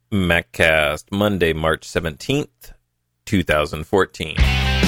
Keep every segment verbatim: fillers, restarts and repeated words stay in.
MacCast, Monday, March seventeenth, twenty fourteen.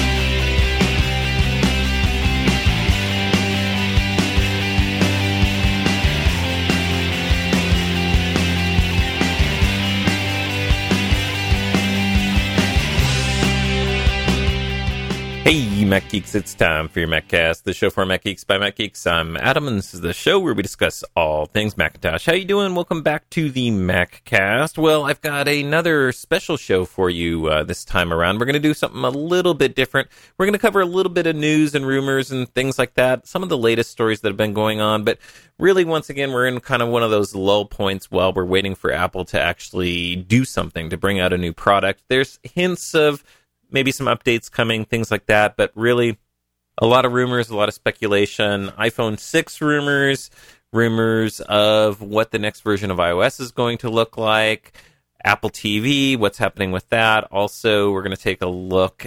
Hey, Mac Geeks, it's time for your MacCast, the show for Mac Geeks by Mac Geeks. I'm Adam, and this is the show where we discuss all things Macintosh. How you doing? Welcome back to the MacCast. Well, I've got another special show for you uh, this time around. We're going to do something a little bit different. We're going to cover a little bit of news and rumors and things like that, some of the latest stories that have been going on, but really, once again, we're in kind of one of those lull points while we're waiting for Apple to actually do something, to bring out a new product. There's hints of maybe some updates coming, things like that, but really a lot of rumors, a lot of speculation. iPhone six rumors, rumors of what the next version of iOS is going to look like, Apple T V, what's happening with that. Also, we're going to take a look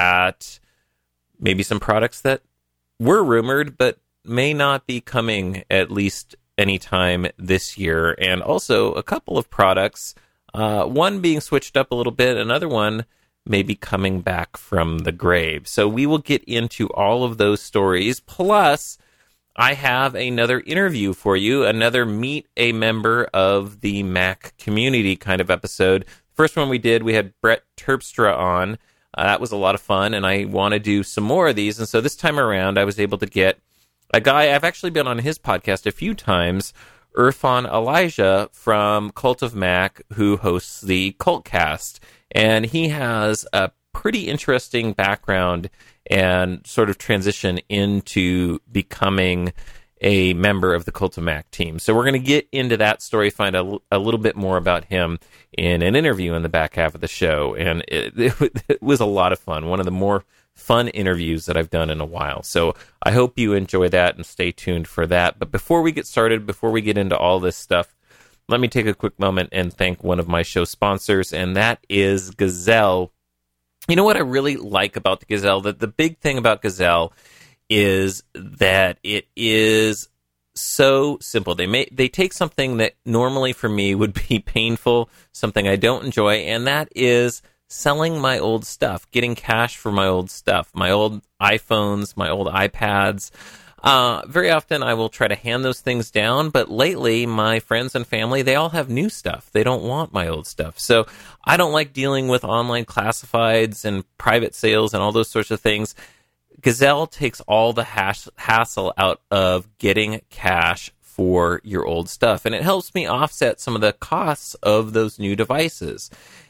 at maybe some products that were rumored, but may not be coming at least anytime this year. And also a couple of products, uh, one being switched up a little bit, another one maybe coming back from the grave. So we will get into all of those stories. Plus, I have another interview for you, another meet a member of the Mac community kind of episode. First one we did, we had Brett Terpstra on. Uh, that was a lot of fun, and I want to do some more of these. And so this time around, I was able to get a guy, I've actually been on his podcast a few times, Irfan Elijah from Cult of Mac, who hosts the Cultcast. And he has a pretty interesting background and sort of transition into becoming a member of the Cult of Mac team. So we're going to get into that story, find a, a little bit more about him in an interview in the back half of the show. And it, it, it was a lot of fun. One of the more fun interviews that I've done in a while. So I hope you enjoy that and stay tuned for that. But before we get started, before we get into all this stuff, let me take a quick moment and thank one of my show sponsors, and that is Gazelle. You know what I really like about the Gazelle? That the big thing about Gazelle is that it is so simple. They may, they take something that normally for me would be painful, something I don't enjoy, and that is selling my old stuff, getting cash for my old stuff, my old iPhones, my old iPads. Uh, very often I will try to hand those things down, but lately my friends and family, they all have new stuff. They don't want my old stuff. So I don't like dealing with online classifieds and private sales and all those sorts of things. Gazelle takes all the hash- hassle out of getting cash for your old stuff, and it helps me offset some of the costs of those new devices.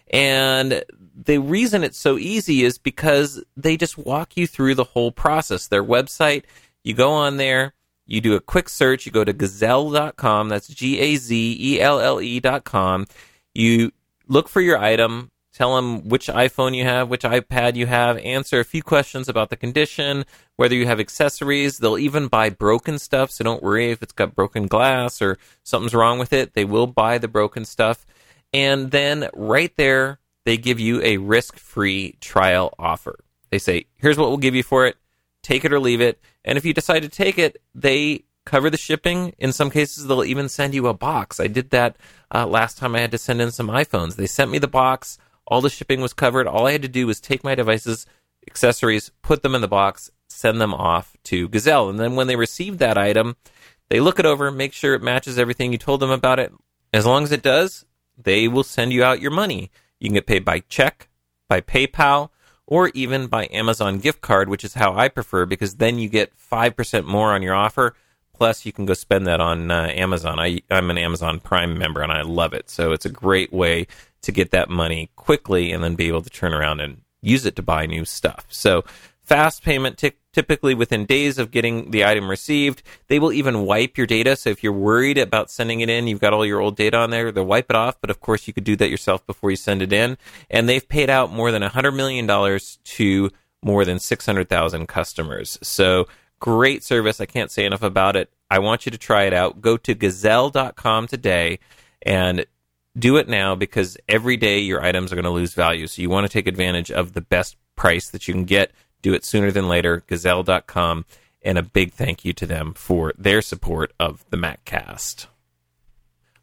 And the reason it's so easy is because they just walk you through the whole process. Their website, you go on there, you do a quick search, you go to gazelle dot com, that's G A Z E L L E dot com. You look for your item, tell them which iPhone you have, which iPad you have, answer a few questions about the condition, whether you have accessories. They'll even buy broken stuff, so don't worry if it's got broken glass or something's wrong with it. They will buy the broken stuff. And then right there, they give you a risk-free trial offer. They say, here's what we'll give you for it. Take it or leave it. And if you decide to take it, they cover the shipping. In some cases, they'll even send you a box. I did that uh, last time I had to send in some iPhones. They sent me the box. All the shipping was covered. All I had to do was take my devices, accessories, put them in the box, send them off to Gazelle. And then when they receive that item, they look it over, make sure it matches everything you told them about it. As long as it does, they will send you out your money. You can get paid by check, by PayPal, or even by Amazon gift card, which is how I prefer, because then you get five percent more on your offer, plus you can go spend that on uh, Amazon. I, I'm an Amazon Prime member, and I love it. So it's a great way to get that money quickly and then be able to turn around and use it to buy new stuff. So fast payment, t- typically within days of getting the item received. They will even wipe your data. So if you're worried about sending it in, you've got all your old data on there, they'll wipe it off. But of course, you could do that yourself before you send it in. And they've paid out more than one hundred million dollars to more than six hundred thousand customers. So great service. I can't say enough about it. I want you to try it out. Go to gazelle dot com today and do it now, because every day your items are going to lose value. So you want to take advantage of the best price that you can get. Do it sooner than later, gazelle dot com. And a big thank you to them for their support of the MacCast.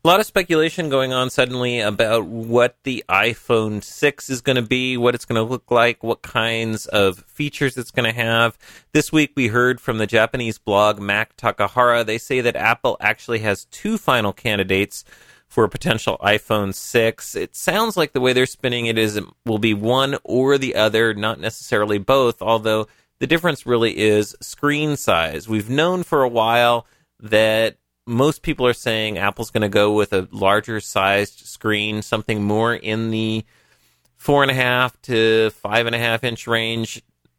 A lot of speculation going on suddenly about what the iPhone six is going to be, what it's going to look like, what kinds of features it's going to have. This week we heard from the Japanese blog Mac Takahara. They say that Apple actually has two final candidates for a potential iPhone six. It sounds like the way they're spinning it is it will be one or the other, not necessarily both, although the difference really is screen size. We've known for a while that most people are saying Apple's going to go with a larger sized screen, something more in the four and a half to five and a half inch range.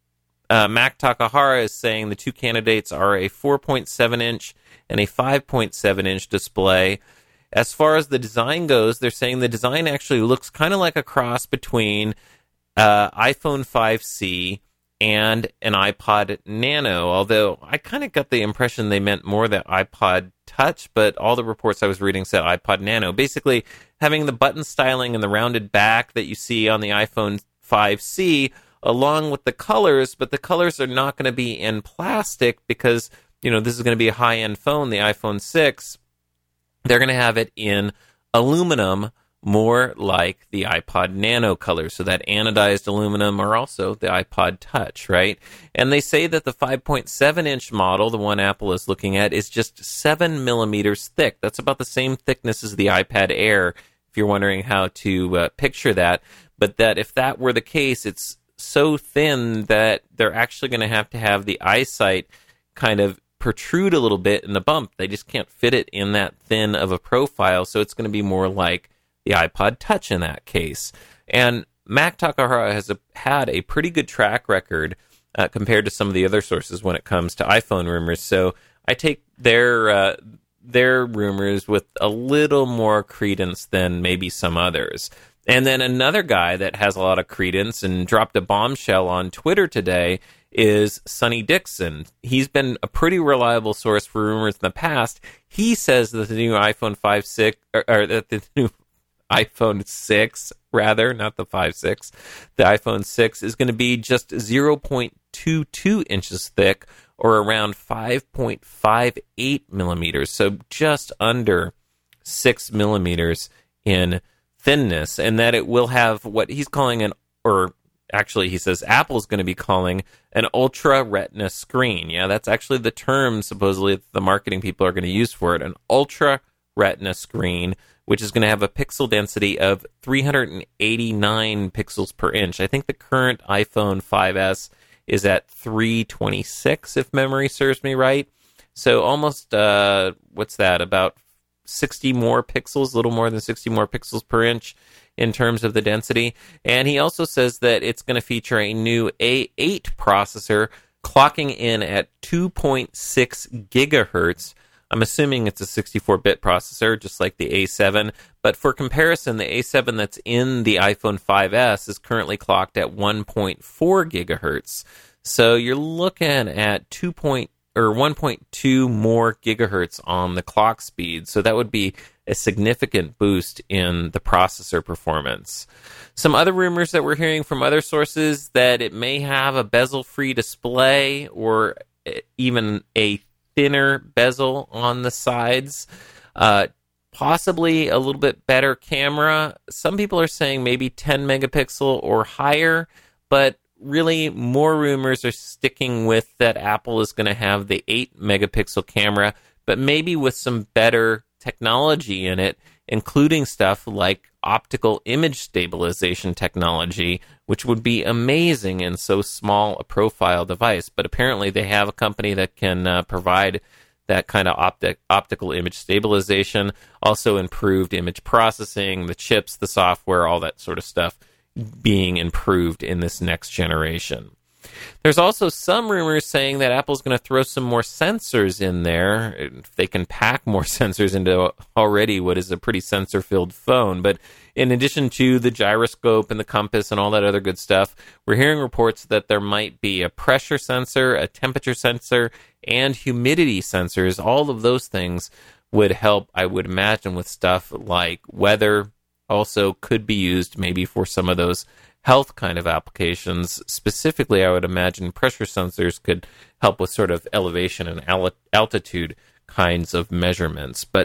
Uh, Mac Takahara is saying the two candidates are a four point seven inch and a five point seven inch display. As far as the design goes, they're saying the design actually looks kind of like a cross between uh, iPhone five C and an iPod Nano, although I kind of got the impression they meant more the iPod Touch, but all the reports I was reading said iPod Nano. Basically, having the button styling and the rounded back that you see on the iPhone five C, along with the colors, but the colors are not going to be in plastic because, you know, this is going to be a high-end phone, the iPhone six. They're going to have it in aluminum, more like the iPod Nano color, so that anodized aluminum, or also the iPod Touch, right? And they say that the five point seven inch model, the one Apple is looking at, is just seven millimeters thick. That's about the same thickness as the iPad Air, if you're wondering how to uh, picture that. But that if that were the case, it's so thin that they're actually going to have to have the eyesight kind of protrude a little bit in the bump. They just can't fit it in that thin of a profile, so it's going to be more like the iPod Touch in that case. And Mac Takahara has a, had a pretty good track record uh, compared to some of the other sources when it comes to iPhone rumors. So I take their uh, their rumors with a little more credence than maybe some others. And then another guy that has a lot of credence and dropped a bombshell on Twitter today is Sonny Dixon. He's been a pretty reliable source for rumors in the past. He says that the new iPhone five six, or, or that the new iPhone six, rather, not the five six. The iPhone six is going to be just zero point two two inches thick, or around five point five eight millimeters, so just under six millimeters in thinness, and that it will have what he's calling an, or actually he says Apple's going to be calling an Ultra Retina screen. Yeah, that's actually the term supposedly that the marketing people are going to use for it, an Ultra Retina screen, which is going to have a pixel density of three hundred eighty-nine pixels per inch. I think the current iPhone five S is at three twenty-six, if memory serves me right. So almost, uh, what's that, about sixty more pixels, a little more than sixty more pixels per inch in terms of the density. And he also says that it's going to feature a new A eight processor clocking in at two point six gigahertz. I'm assuming it's a sixty-four bit processor, just like the A seven. But for comparison, the A seven that's in the iPhone five S is currently clocked at one point four gigahertz. So you're looking at two point or one point two more gigahertz on the clock speed. So that would be a significant boost in the processor performance. Some other rumors that we're hearing from other sources that it may have a bezel-free display or even a thinner bezel on the sides, uh, possibly a little bit better camera. Some people are saying maybe ten megapixel or higher, but really more rumors are sticking with that Apple is going to have the eight megapixel camera, but maybe with some better technology in it, including stuff like optical image stabilization technology, which would be amazing in so small a profile device. But apparently they have a company that can uh, provide that kind of optic, optical image stabilization, also improved image processing, the chips, the software, all that sort of stuff being improved in this next generation. There's also some rumors saying that Apple's going to throw some more sensors in there, if they can pack more sensors into already what is a pretty sensor-filled phone. But in addition to the gyroscope and the compass and all that other good stuff, we're hearing reports that there might be a pressure sensor, a temperature sensor, and humidity sensors. All of those things would help, I would imagine, with stuff like weather. Also could be used maybe for some of those health kind of applications. Specifically, I would imagine pressure sensors could help with sort of elevation and altitude kinds of measurements. But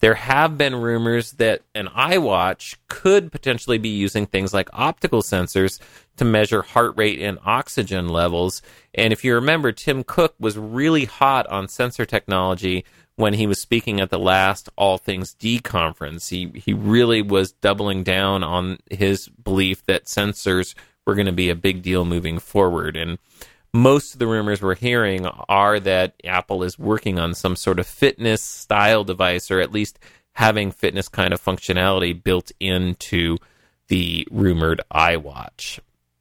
There have been rumors that an iWatch could potentially be using things like optical sensors to measure heart rate and oxygen levels. And if you remember, Tim Cook was really hot on sensor technology when he was speaking at the last All Things D conference. He, he really was doubling down on his belief that sensors were going to be a big deal moving forward. And most of the rumors we're hearing are that Apple is working on some sort of fitness style device, or at least having fitness kind of functionality built into the rumored iWatch.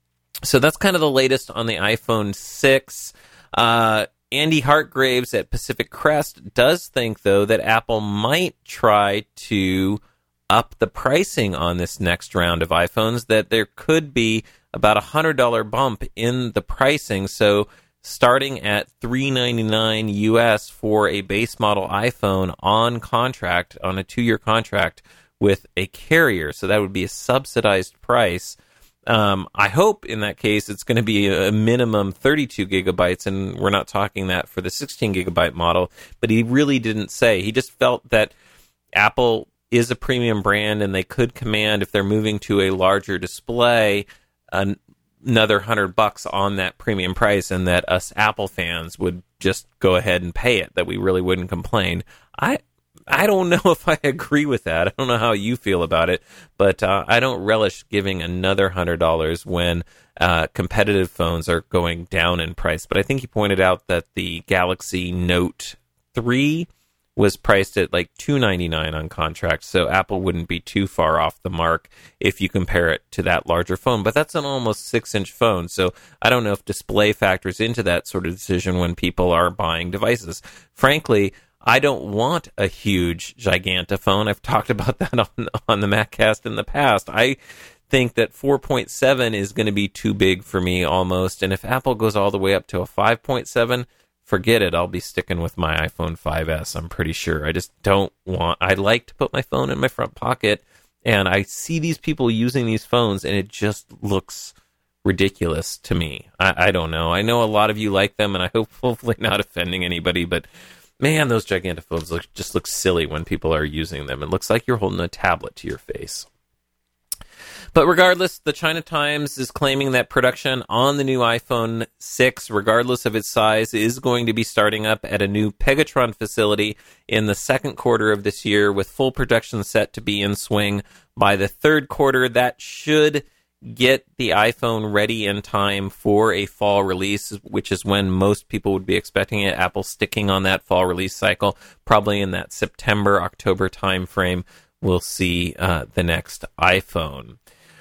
So that's kind of the latest on the iPhone six. Uh, Andy Hartgraves at Pacific Crest does think, though, that Apple might try to up the pricing on this next round of iPhones, that there could be about a one hundred dollars bump in the pricing. So starting at three hundred ninety-nine dollars U S for a base model iPhone on contract, on a two-year contract with a carrier. So that would be a subsidized price. Um, I hope in that case it's going to be a minimum thirty-two gigabytes, and we're not talking that for the sixteen gigabyte model, but he really didn't say. He just felt that Apple is a premium brand and they could command, if they're moving to a larger display, an, another hundred bucks on that premium price, and that us Apple fans would just go ahead and pay it, that we really wouldn't complain. I I don't know if I agree with that. I don't know how you feel about it, but uh, I don't relish giving another one hundred dollars when uh, competitive phones are going down in price. But I think he pointed out that the Galaxy Note three was priced at like two hundred ninety-nine dollars on contract, so Apple wouldn't be too far off the mark if you compare it to that larger phone. But that's an almost six-inch phone, so I don't know if display factors into that sort of decision when people are buying devices. Frankly, I don't want a huge Gigantophone. I've talked about that on, on the MacCast in the past. I think that four point seven is going to be too big for me almost, and if Apple goes all the way up to a five point seven, forget it. I'll be sticking with my iPhone five S, I'm pretty sure. I just don't want... I like to put my phone in my front pocket, and I see these people using these phones, and it just looks ridiculous to me. I, I don't know. I know a lot of you like them, and I hope hopefully not offending anybody, but man, those Gigantophones look, just look silly when people are using them. It looks like you're holding a tablet to your face. But regardless, the China Times is claiming that production on the new iPhone six, regardless of its size, is going to be starting up at a new Pegatron facility in the second quarter of this year, with full production set to be in swing by the third quarter. That should get the iPhone ready in time for a fall release, which is when most people would be expecting it. Apple sticking on that fall release cycle, probably in that September, October timeframe, we'll see uh, the next iPhone.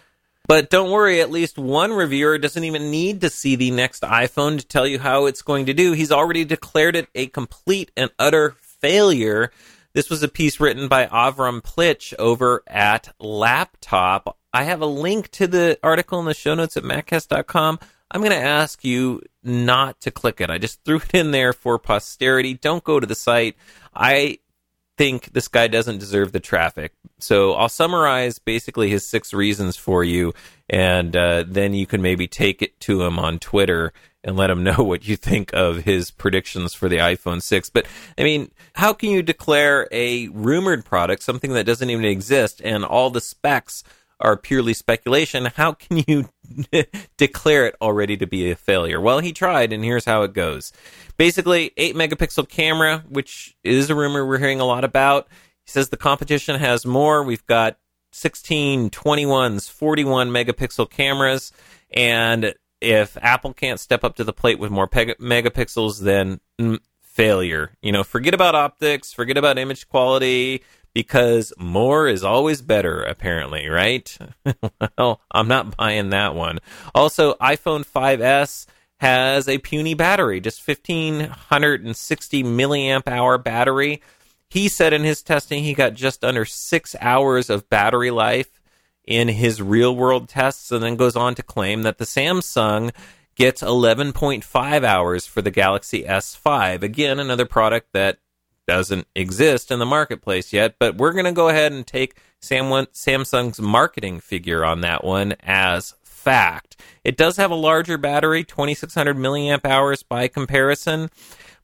But don't worry, at least one reviewer doesn't even need to see the next iPhone to tell you how it's going to do. He's already declared it a complete and utter failure. This was a piece written by Avram Plitch over at Laptop. I have a link to the article in the show notes at maccast dot com. I'm going to ask you not to click it. I just threw it in there for posterity. Don't go to the site. I think this guy doesn't deserve the traffic. So I'll summarize basically his six reasons for you, and uh, then you can maybe take it to him on Twitter and let him know what you think of his predictions for the iPhone six. But, I mean, how can you declare a rumored product, something that doesn't even exist, and all the specs are purely speculation? How can you declare it already to be a failure? Well, he tried, and here's how it goes. Basically, eight megapixel camera, which is a rumor we're hearing a lot about. He says the competition has more. We've got sixteen, twenty-ones, forty-one megapixel cameras, and if Apple can't step up to the plate with more peg- megapixels, then mm, failure. You know, forget about optics, forget about image quality, because more is always better, apparently, right? Well, I'm not buying that one. Also, iPhone five S has a puny battery, just fifteen sixty milliamp hour battery. He said in his testing he got just under six hours of battery life in his real-world tests, and then goes on to claim that the Samsung gets eleven point five hours for the Galaxy S five. Again, another product that doesn't exist in the marketplace yet, but we're going to go ahead and take Sam- Samsung's marketing figure on that one as fact. It does have a larger battery, twenty-six hundred milliamp hours by comparison,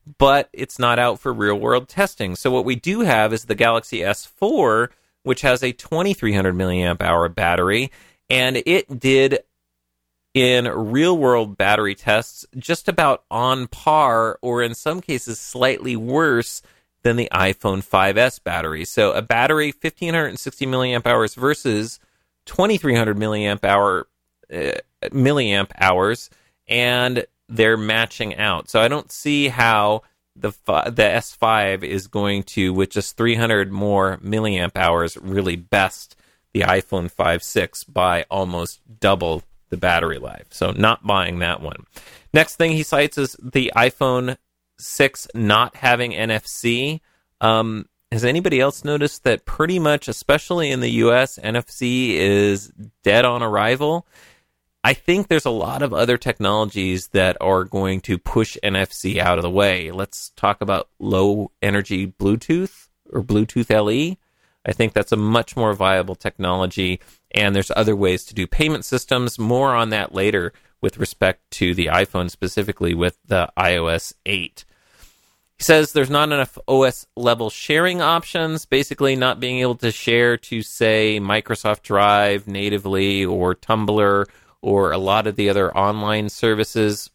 but it's not out for real-world testing. So what we do have is the Galaxy S four, which has a twenty-three hundred milliamp hour battery, and it did, in real-world battery tests, just about on par, or in some cases slightly worse than the iPhone five S battery. So a battery, one thousand five hundred sixty milliamp hours versus twenty-three hundred milliamp hour uh, milliamp hours, and they're matching out. So I don't see how the the S five is going to, with just three hundred more milliamp hours, really best the iPhone five six by almost double the battery life. So not buying that one. Next thing he cites is the iPhone six not having N F C. Um, has anybody else noticed that pretty much, especially in the U S, N F C is dead on arrival? I think there's a lot of other technologies that are going to push N F C out of the way. Let's talk about low energy Bluetooth or Bluetooth L E. I think that's a much more viable technology, and there's other ways to do payment systems. More on that later with respect to the iPhone, specifically with the i O S eight. He says there's not enough O S level sharing options, basically not being able to share to, say, Microsoft Drive natively or Tumblr or a lot of the other online services.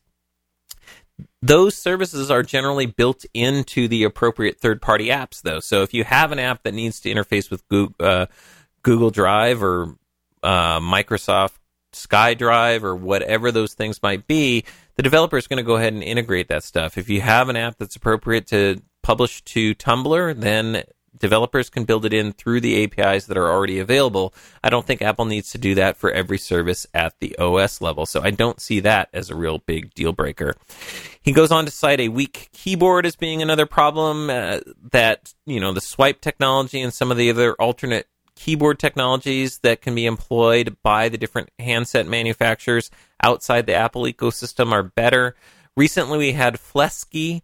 Those services are generally built into the appropriate third-party apps, though. So if you have an app that needs to interface with Google, uh, Google Drive or uh, Microsoft SkyDrive or whatever those things might be, the developer is going to go ahead and integrate that stuff. If you have an app that's appropriate to publish to Tumblr, then developers can build it in through the A P Is that are already available. I don't think Apple needs to do that for every service at the O S level, so I don't see that as a real big deal breaker. He goes on to cite a weak keyboard as being another problem, uh, that, you know, the swipe technology and some of the other alternate keyboard technologies that can be employed by the different handset manufacturers outside the Apple ecosystem are better. Recently, we had Flesky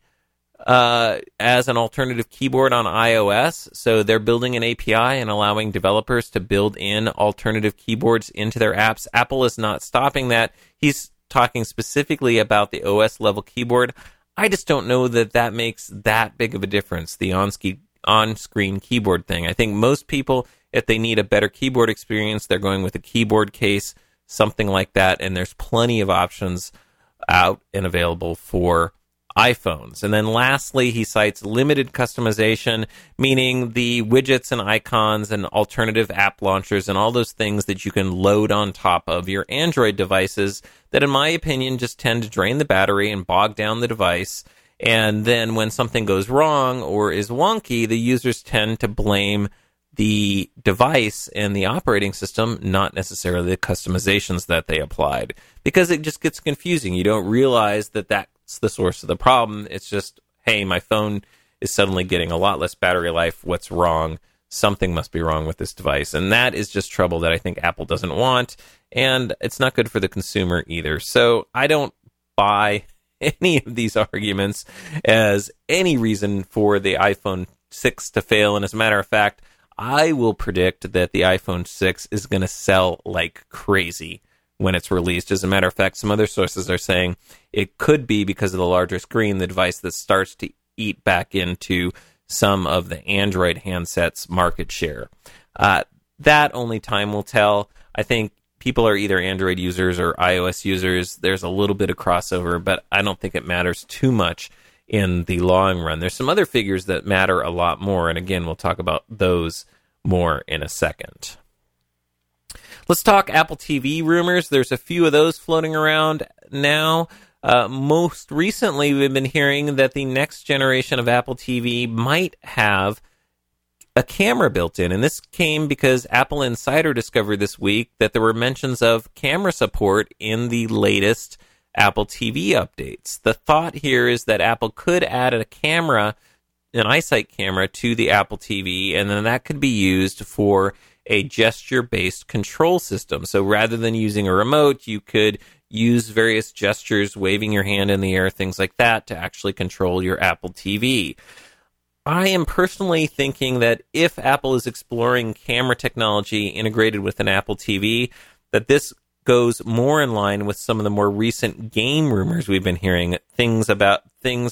uh, as an alternative keyboard on iOS. So they're building an A P I and allowing developers to build in alternative keyboards into their apps. Apple is not stopping that. He's talking specifically about the O S level keyboard. I just don't know that that makes that big of a difference, the on-ski, on-screen keyboard thing. I think most people, if they need a better keyboard experience, they're going with a keyboard case, something like that, and there's plenty of options out and available for iPhones. And then lastly, he cites limited customization, meaning the widgets and icons and alternative app launchers and all those things that you can load on top of your Android devices that, in my opinion, just tend to drain the battery and bog down the device. And then when something goes wrong or is wonky, the users tend to blame the device and the operating system, not necessarily the customizations that they applied, because it just gets confusing. You don't realize that that's the source of the problem. It's just, hey, my phone is suddenly getting a lot less battery life. What's wrong? Something must be wrong with this device. And that is just trouble that I think Apple doesn't want, and it's not good for the consumer either. So I don't buy any of these arguments as any reason for the iPhone six to fail. And as a matter of fact, I will predict that the iPhone six is going to sell like crazy when it's released. As a matter of fact, some other sources are saying it could be, because of the larger screen, the device that starts to eat back into some of the Android handsets' market share. Uh, that only time will tell. I think people are either Android users or iOS users. There's a little bit of crossover, but I don't think it matters too much in the long run. There's some other figures that matter a lot more, and again, we'll talk about those more in a second. Let's talk Apple T V rumors. There's a few of those floating around now. Uh, most recently, we've been hearing that the next generation of Apple T V might have a camera built in, and this came because Apple Insider discovered this week that there were mentions of camera support in the latest Apple T V updates. The thought here is that Apple could add a camera, an iSight camera, to the Apple T V, and then that could be used for a gesture-based control system. So rather than using a remote, you could use various gestures, waving your hand in the air, things like that, to actually control your Apple T V. I am personally thinking that if Apple is exploring camera technology integrated with an Apple T V, that this goes more in line with some of the more recent game rumors we've been hearing. Things about things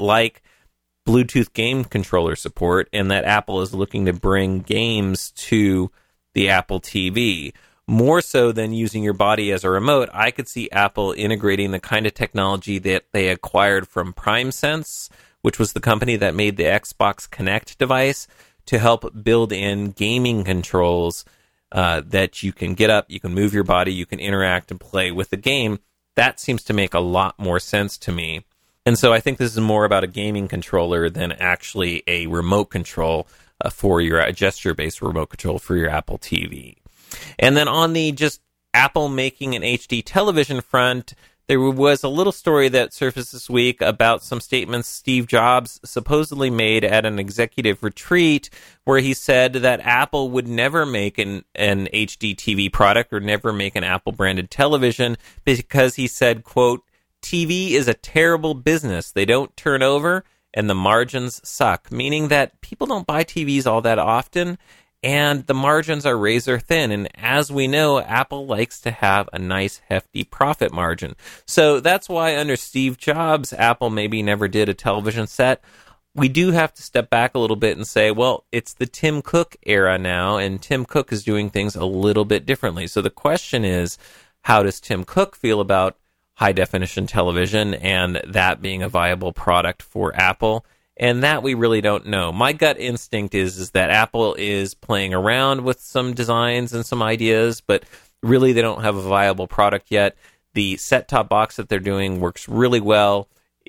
like Bluetooth game controller support, and that Apple is looking to bring games to the Apple T V. More so than using your body as a remote, I could see Apple integrating the kind of technology that they acquired from PrimeSense, which was the company that made the Xbox Kinect device, to help build in gaming controls uh, that you can get up, you can move your body, you can interact and play with the game. That seems to make a lot more sense to me. And so I think this is more about a gaming controller than actually a remote control uh, for your a gesture-based remote control for your Apple T V. And then on the just Apple making an H D television front, there was a little story that surfaced this week about some statements Steve Jobs supposedly made at an executive retreat where he said that Apple would never make an, an H D T V product or never make an Apple-branded television because he said, quote, T V is a terrible business. They don't turn over and the margins suck, meaning that people don't buy T Vs all that often and the margins are razor thin. And as we know, Apple likes to have a nice, hefty profit margin. So that's why under Steve Jobs, Apple maybe never did a television set. We do have to step back a little bit and say, well, it's the Tim Cook era now, and Tim Cook is doing things a little bit differently. So the question is, how does Tim Cook feel about high-definition television and that being a viable product for Apple? And that we really don't know. My gut instinct is, is that Apple is playing around with some designs and some ideas, but really they don't have a viable product yet. The set-top box that they're doing works really well,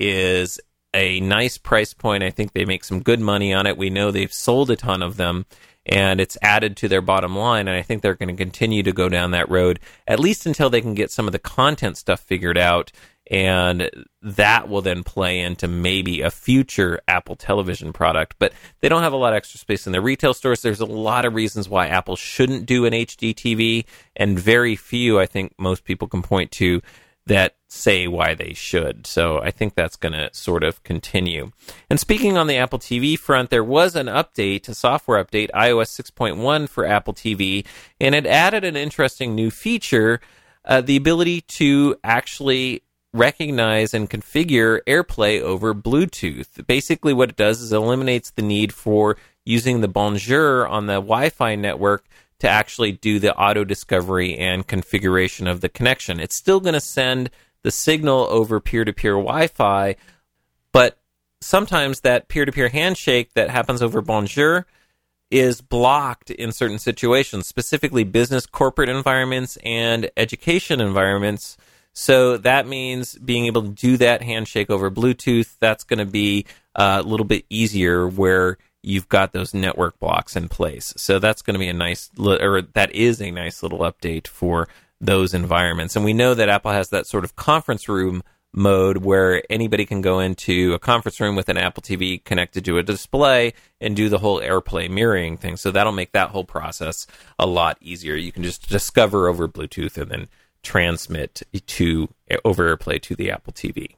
is a nice price point. I think they make some good money on it. We know they've sold a ton of them, and it's added to their bottom line, and I think they're going to continue to go down that road, at least until they can get some of the content stuff figured out, and that will then play into maybe a future Apple television product. But they don't have a lot of extra space in their retail stores. There's a lot of reasons why Apple shouldn't do an H D T V, and very few, I think most people can point to, that say why they should. So I think that's going to sort of continue. And speaking on the Apple T V front, there was an update, a software update, i O S six point one for Apple T V, and it added an interesting new feature, uh, the ability to actually recognize and configure AirPlay over Bluetooth. Basically what it does is it eliminates the need for using the Bonjour on the Wi-Fi network to actually do the auto discovery and configuration of the connection. It's still going to send the signal over peer-to-peer Wi-Fi, but sometimes that peer-to-peer handshake that happens over Bonjour is blocked in certain situations, specifically business, corporate environments, and education environments. So that means being able to do that handshake over Bluetooth, that's going to be a little bit easier where you've got those network blocks in place. So that's going to be a nice, or that is a nice little update for those environments. And we know that Apple has that sort of conference room mode where anybody can go into a conference room with an Apple T V connected to a display and do the whole AirPlay mirroring thing. So that'll make that whole process a lot easier. You can just discover over Bluetooth and then transmit to over AirPlay to the Apple T V.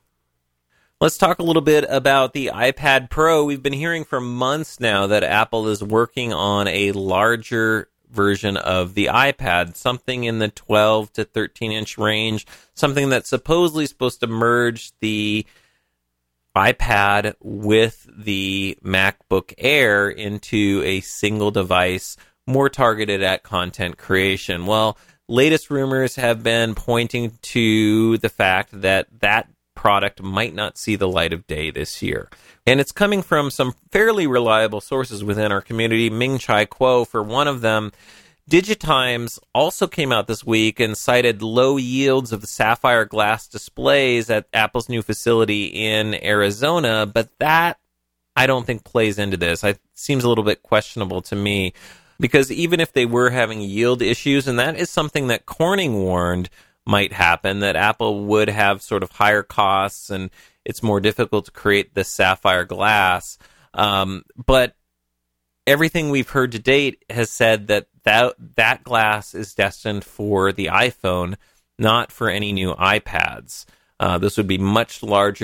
Let's talk a little bit about the iPad Pro. We've been hearing for months now that Apple is working on a larger version of the iPad, something in the twelve to thirteen inch range, something that's supposedly supposed to merge the iPad with the MacBook Air into a single device, more targeted at content creation. Well, latest rumors have been pointing to the fact that that product might not see the light of day this year. And it's coming from some fairly reliable sources within our community. Ming-Chi Kuo, for one of them. Digitimes also came out this week and cited low yields of the sapphire glass displays at Apple's new facility in Arizona, but that I don't think plays into this. It seems a little bit questionable to me. Because even if they were having yield issues, and that is something that Corning warned might happen, that Apple would have sort of higher costs and it's more difficult to create the sapphire glass. Um, but everything we've heard to date has said that, that that glass is destined for the iPhone, not for any new iPads. Uh, this would be much larger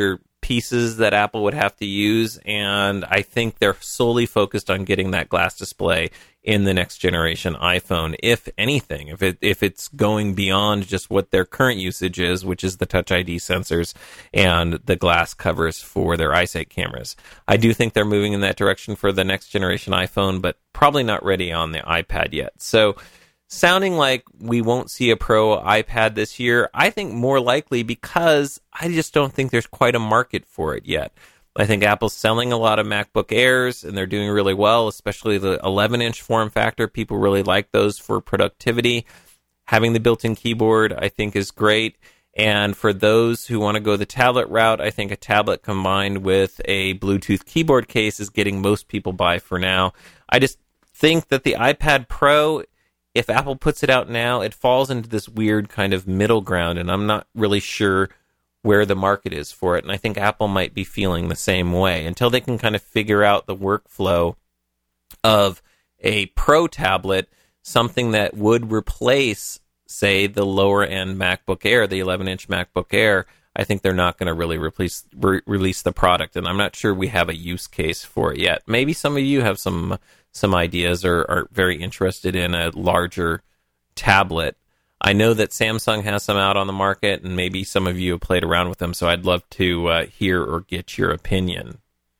pieces that Apple would have to use, and I think they're solely focused on getting that glass display in the next generation iPhone, if anything, if it if it's going beyond just what their current usage is, which is the Touch I D sensors and the glass covers for their iSight cameras. I do think they're moving in that direction for the next generation iPhone, but probably not ready on the iPad yet. So, sounding like we won't see a Pro iPad this year, I think more likely because I just don't think there's quite a market for it yet. I think Apple's selling a lot of MacBook Airs, and they're doing really well, especially the eleven-inch form factor. People really like those for productivity. Having the built-in keyboard, I think, is great. And for those who want to go the tablet route, I think a tablet combined with a Bluetooth keyboard case is getting most people by for now. I just think that the iPad Pro, if Apple puts it out now, it falls into this weird kind of middle ground, and I'm not really sure where the market is for it. And I think Apple might be feeling the same way until they can kind of figure out the workflow of a Pro tablet, something that would replace, say, the lower end MacBook Air, the eleven-inch MacBook Air. I think they're not going to really replace, re- release the product, and I'm not sure we have a use case for it yet. Maybe some of you have some some ideas or are very interested in a larger tablet. I know that Samsung has some out on the market, and maybe some of you have played around with them, so I'd love to uh, hear or get your opinion.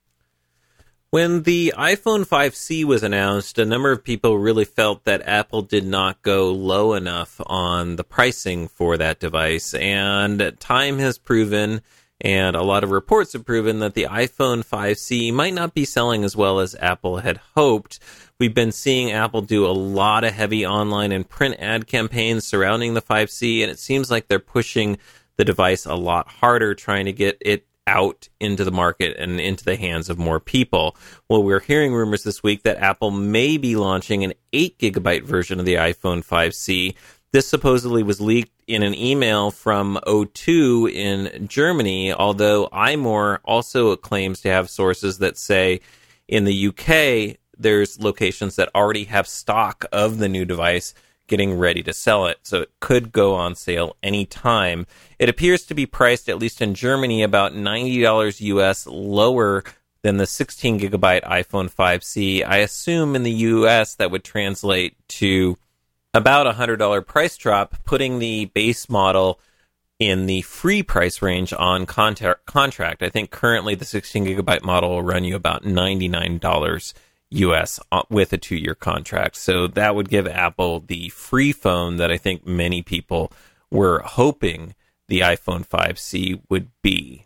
When the iPhone five C was announced, a number of people really felt that Apple did not go low enough on the pricing for that device, and time has proven, and a lot of reports have proven, that the iPhone five C might not be selling as well as Apple had hoped. We've been seeing Apple do a lot of heavy online and print ad campaigns surrounding the five C, and it seems like they're pushing the device a lot harder, trying to get it out into the market and into the hands of more people. Well, we're hearing rumors this week that Apple may be launching an eight gigabyte version of the iPhone five C. This supposedly was leaked in an email from O two in Germany, although iMore also claims to have sources that say in the U K, there's locations that already have stock of the new device getting ready to sell it, so it could go on sale anytime. It appears to be priced, at least in Germany, about ninety dollars U S lower than the sixteen gigabyte iPhone five C. I assume in the U S that would translate to about a one hundred dollars price drop, putting the base model in the free price range on contra- contract. I think currently the sixteen gigabyte model will run you about ninety-nine dollars U S with a two-year contract. So that would give Apple the free phone that I think many people were hoping the iPhone five C would be.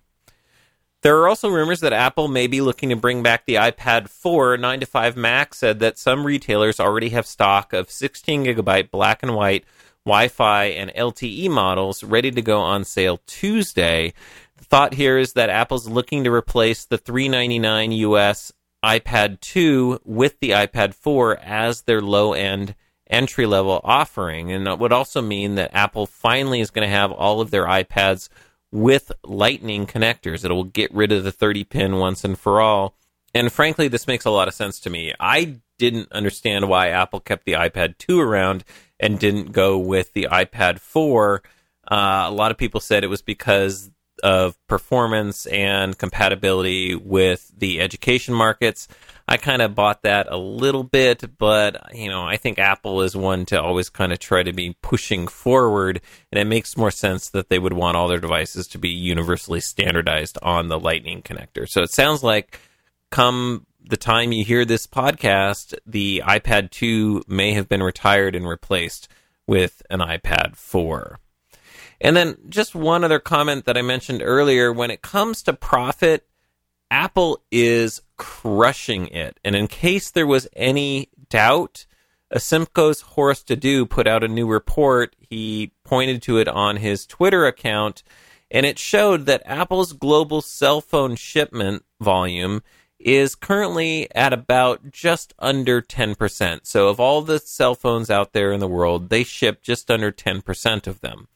There are also rumors that Apple may be looking to bring back the iPad four. nine to five Mac said that some retailers already have stock of sixteen gigabyte black and white Wi-Fi and L T E models ready to go on sale Tuesday. The thought here is that Apple's looking to replace the three ninety-nine U S iPad two with the iPad four as their low-end entry-level offering. And that would also mean that Apple finally is going to have all of their iPads with Lightning connectors. It will get rid of the thirty pin once and for all. And frankly, this makes a lot of sense to me. I didn't understand why Apple kept the iPad two around and didn't go with the iPad four. Uh, a lot of people said it was because of performance and compatibility with the education markets. I kind of bought that a little bit, but, you know, I think Apple is one to always kind of try to be pushing forward, and it makes more sense that they would want all their devices to be universally standardized on the Lightning connector. So it sounds like come the time you hear this podcast, the iPad two may have been retired and replaced with an iPad four. And then just one other comment that I mentioned earlier, when it comes to profit, Apple is crushing it. And in case there was any doubt, Asimco's Horace Dediu put out a new report. He pointed to it on his Twitter account, and it showed that Apple's global cell phone shipment volume is currently at about just under ten percent. So of all the cell phones out there in the world, they ship just under ten percent of them.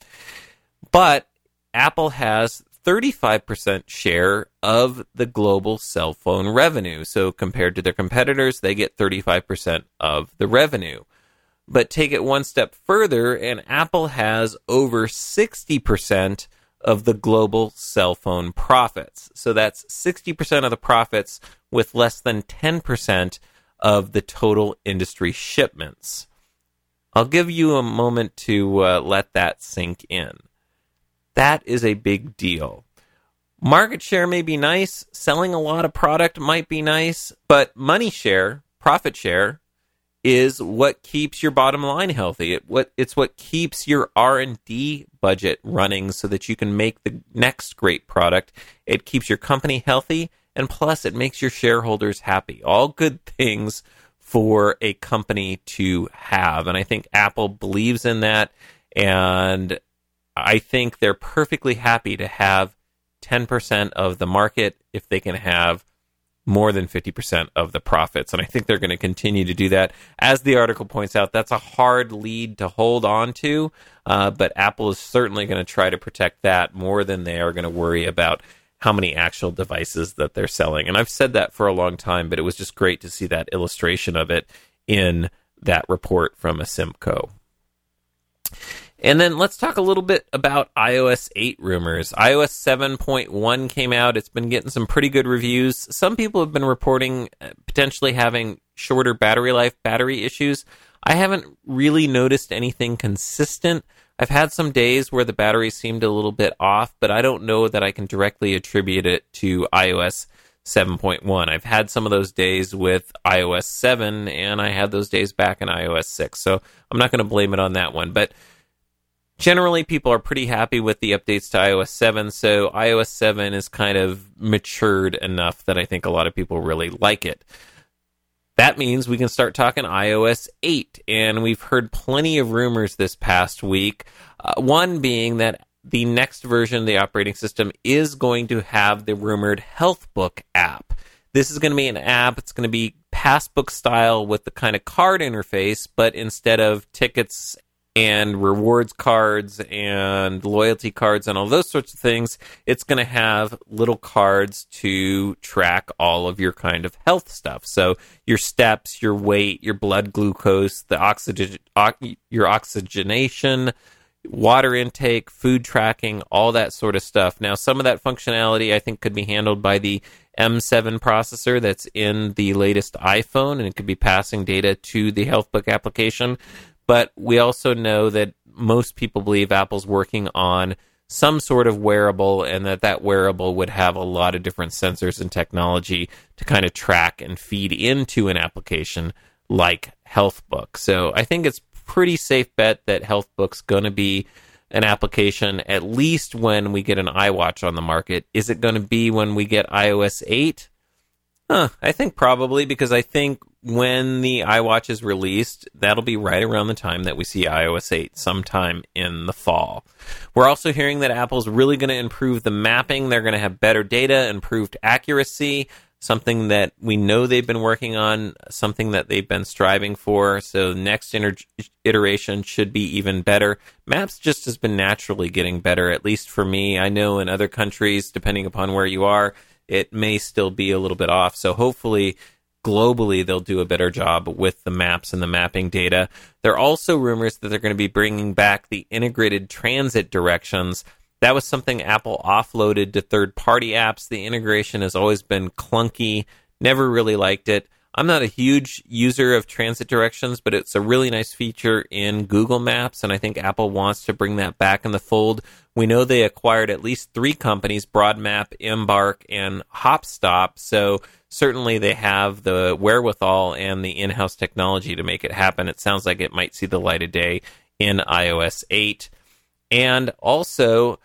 But Apple has thirty-five percent share of the global cell phone revenue. So compared to their competitors, they get thirty-five percent of the revenue. But take it one step further, and Apple has over sixty percent of the global cell phone profits. So that's sixty percent of the profits with less than ten percent of the total industry shipments. I'll give you a moment to uh, let that sink in. That is a big deal. Market share may be nice, selling a lot of product might be nice, but money share, profit share, is what keeps your bottom line healthy. It, what, it's what keeps your R and D budget running so that you can make the next great product. It keeps your company healthy, and plus it makes your shareholders happy. All good things for a company to have. And I think Apple believes in that, and I think they're perfectly happy to have ten percent of the market if they can have more than fifty percent of the profits. And I think they're going to continue to do that. As the article points out, that's a hard lead to hold on to, uh, but Apple is certainly going to try to protect that more than they are going to worry about how many actual devices that they're selling. And I've said that for a long time, but it was just great to see that illustration of it in that report from Asimco. And then let's talk a little bit about i O S eight rumors. i O S seven point one came out. It's been getting some pretty good reviews. Some people have been reporting potentially having shorter battery life, battery issues. I haven't really noticed anything consistent. I've had some days where the battery seemed a little bit off, but I don't know that I can directly attribute it to i O S seven point one. I've had some of those days with i O S seven, and I had those days back in i O S six, so I'm not going to blame it on that one. But generally, people are pretty happy with the updates to i O S seven, so i O S seven is kind of matured enough that I think a lot of people really like it. That means we can start talking i O S eight, and we've heard plenty of rumors this past week. Uh, one being that the next version of the operating system is going to have the rumored HealthBook app. This is going to be an app. It's going to be passbook style with the kind of card interface, but instead of tickets and rewards cards and loyalty cards and all those sorts of things, it's going to have little cards to track all of your kind of health stuff. So your steps, your weight, your blood glucose, the oxygen, your oxygenation, water intake, food tracking, all that sort of stuff. Now, some of that functionality I think could be handled by the M seven processor that's in the latest iPhone, and it could be passing data to the HealthBook application. But we also know that most people believe Apple's working on some sort of wearable, and that that wearable would have a lot of different sensors and technology to kind of track and feed into an application like HealthBook. So I think it's pretty safe bet that HealthBook's going to be an application at least when we get an iWatch on the market. Is it going to be when we get i O S eight? Huh, I think probably, because I think when the iWatch is released, that'll be right around the time that we see i O S eight, sometime in the fall. We're also hearing that Apple's really going to improve the mapping. They're going to have better data, improved accuracy, something that we know they've been working on, something that they've been striving for. So next inter- iteration should be even better. Maps just has been naturally getting better, at least for me. I know in other countries, depending upon where you are, it may still be a little bit off. So hopefully, globally, they'll do a better job with the maps and the mapping data. There are also rumors that they're going to be bringing back the integrated transit directions. That was something Apple offloaded to third-party apps. The integration has always been clunky, never really liked it. I'm not a huge user of transit directions, but it's a really nice feature in Google Maps, and I think Apple wants to bring that back in the fold. We know they acquired at least three companies, Broadmap, Embark, and HopStop, so certainly they have the wherewithal and the in-house technology to make it happen. It sounds like it might see the light of day in i O S eight. And also,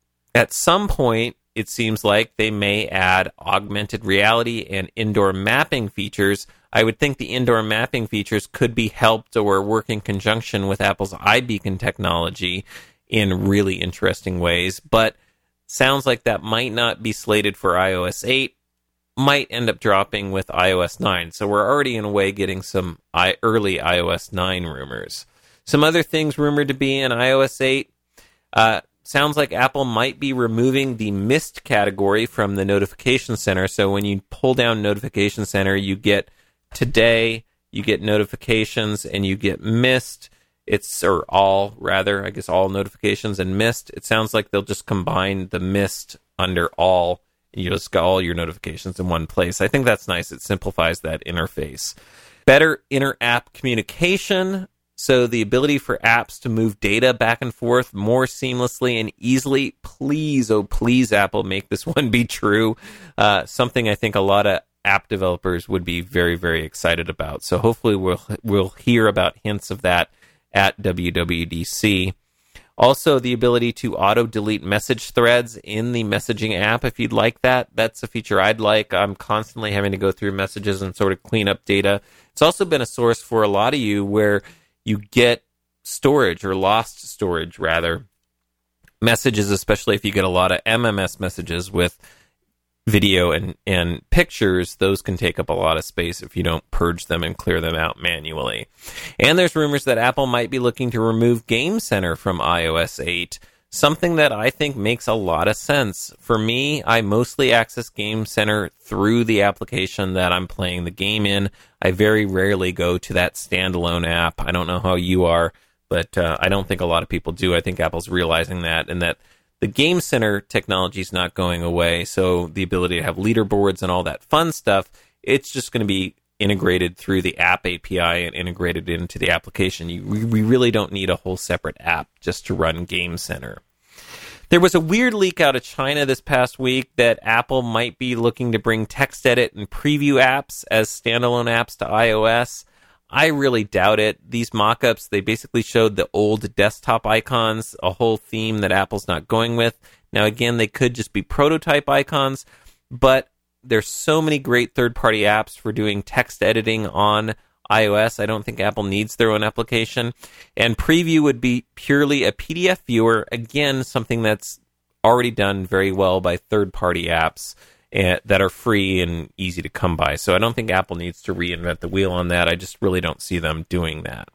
at some point, it seems like they may add augmented reality and indoor mapping features. I would think the indoor mapping features could be helped or work in conjunction with Apple's iBeacon technology in really interesting ways, but sounds like that might not be slated for i O S eight, might end up dropping with i O S nine. So we're already in a way getting some early i O S nine rumors. Some other things rumored to be in i O S eight, uh, sounds like Apple might be removing the missed category from the notification center. So when you pull down notification center, you get today, you get notifications, and you get missed. It's, or all, rather, I guess all notifications and Mist. It sounds like they'll just combine the Mist under all, and you just got all your notifications in one place. I think that's nice. It simplifies that interface. Better inter-app communication. So the ability for apps to move data back and forth more seamlessly and easily. Please, oh please, Apple, make this one be true. Uh, something I think a lot of app developers would be very, very excited about. So hopefully we'll we'll hear about hints of that at W W D C. Also, the ability to auto-delete message threads in the messaging app, if you'd like that. That's a feature I'd like. I'm constantly having to go through messages and sort of clean up data. It's also been a source for a lot of you where you get storage, or lost storage, rather. Messages, especially if you get a lot of M M S messages with video and, and pictures, those can take up a lot of space if you don't purge them and clear them out manually. And there's rumors that Apple might be looking to remove Game Center from i O S eight, something that I think makes a lot of sense. For me, I mostly access Game Center through the application that I'm playing the game in. I very rarely go to that standalone app. I don't know how you are, but uh, I don't think a lot of people do. I think Apple's realizing that, and that the Game Center technology is not going away, so the ability to have leaderboards and all that fun stuff, it's just going to be integrated through the app A P I and integrated into the application. You, we really don't need a whole separate app just to run Game Center. There was a weird leak out of China this past week that Apple might be looking to bring text edit and preview apps as standalone apps to iOS. I really doubt it. These mock-ups, they basically showed the old desktop icons, a whole theme that Apple's not going with. Now, again, they could just be prototype icons, but there's so many great third-party apps for doing text editing on iOS. I don't think Apple needs their own application. And Preview would be purely a P D F viewer. Again, something that's already done very well by third-party apps that are free and easy to come by. So I don't think Apple needs to reinvent the wheel on that. I just really don't see them doing that.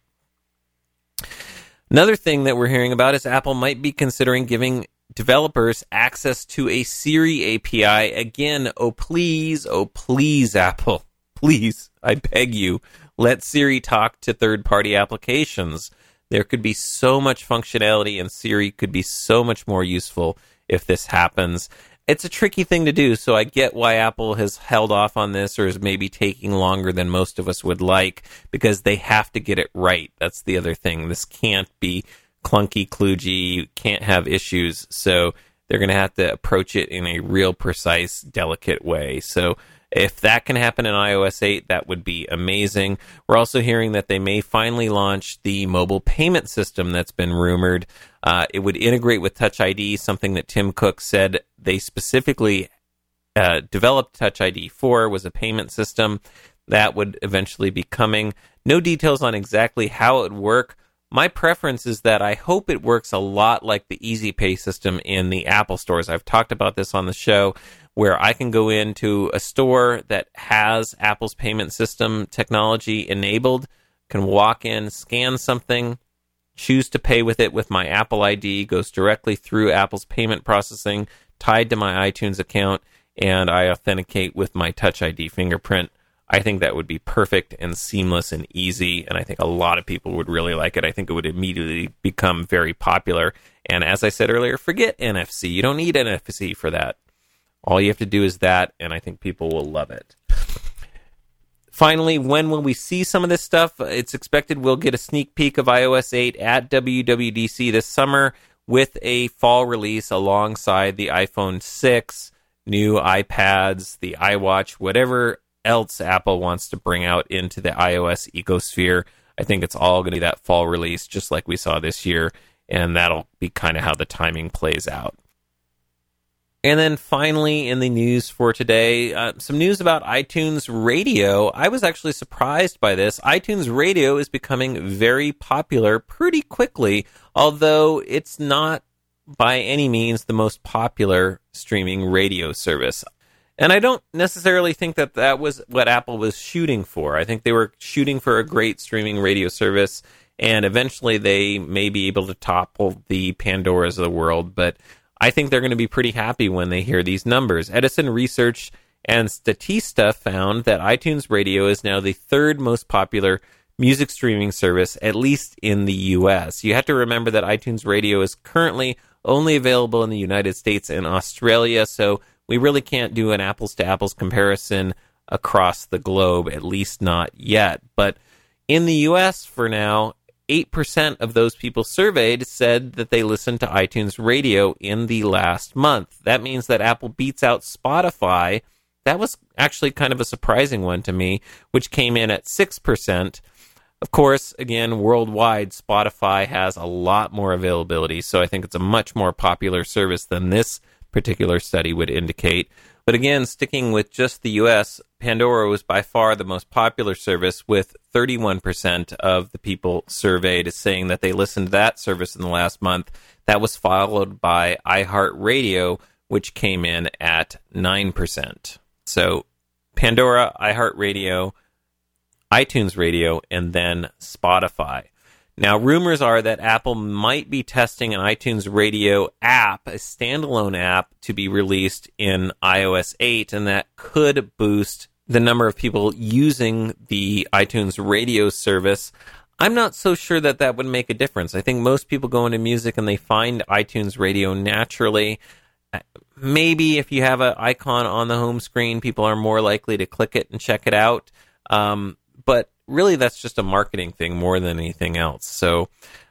Another thing that we're hearing about is Apple might be considering giving developers access to a Siri A P I. Again, oh please, oh please, Apple, please, I beg you, let Siri talk to third-party applications. There could be so much functionality, and Siri could be so much more useful if this happens. It's a tricky thing to do, so I get why Apple has held off on this, or is maybe taking longer than most of us would like, because they have to get it right. That's the other thing. This can't be clunky, kludgy, you can't have issues, so they're going to have to approach it in a real precise, delicate way. So if that can happen in i O S eight, that would be amazing. We're also hearing that they may finally launch the mobile payment system that's been rumored. Uh, it would integrate with Touch I D, something that Tim Cook said they specifically uh, developed Touch I D for, was a payment system that would eventually be coming. No details on exactly how it would work. My preference is that I hope it works a lot like the Easy Pay system in the Apple stores. I've talked about this on the show, where I can go into a store that has Apple's payment system technology enabled, can walk in, scan something, choose to pay with it with my Apple I D, goes directly through Apple's payment processing, tied to my iTunes account, and I authenticate with my Touch I D fingerprint. I think that would be perfect and seamless and easy, and I think a lot of people would really like it. I think it would immediately become very popular. And as I said earlier, forget N F C. You don't need N F C for that. All you have to do is that, and I think people will love it. Finally, when will we see some of this stuff? It's expected we'll get a sneak peek of i O S eight at W W D C this summer with a fall release alongside the iPhone six, new iPads, the iWatch, whatever else Apple wants to bring out into the iOS ecosphere. I think it's all going to be that fall release, just like we saw this year, and that'll be kind of how the timing plays out. And then finally in the news for today, uh, some news about iTunes Radio. I was actually surprised by this. iTunes Radio is becoming very popular pretty quickly, although it's not by any means the most popular streaming radio service. And I don't necessarily think that that was what Apple was shooting for. I think they were shooting for a great streaming radio service, and eventually they may be able to topple the Pandoras of the world, but I think they're going to be pretty happy when they hear these numbers. Edison Research and Statista found that iTunes Radio is now the third most popular music streaming service, at least in the U S. You have to remember that iTunes Radio is currently only available in the United States and Australia, so we really can't do an apples-to-apples comparison across the globe, at least not yet. But in the U S for now, eight percent of those people surveyed said that they listened to iTunes Radio in the last month. That means that Apple beats out Spotify. That was actually kind of a surprising one to me, which came in at six percent. Of course, again, worldwide, Spotify has a lot more availability, so I think it's a much more popular service than this particular study would indicate. But again, sticking with just the U S, Pandora was by far the most popular service, with thirty-one percent of the people surveyed saying that they listened to that service in the last month. That was followed by iHeartRadio, which came in at nine percent. So Pandora, iHeartRadio, iTunes Radio, and then Spotify. Now, rumors are that Apple might be testing an iTunes Radio app, a standalone app, to be released in i O S eight, and that could boost the number of people using the iTunes Radio service. I'm not so sure that that would make a difference. I think most people go into music and they find iTunes Radio naturally. Maybe if you have an icon on the home screen, people are more likely to click it and check it out. Um, but really, that's just a marketing thing more than anything else. So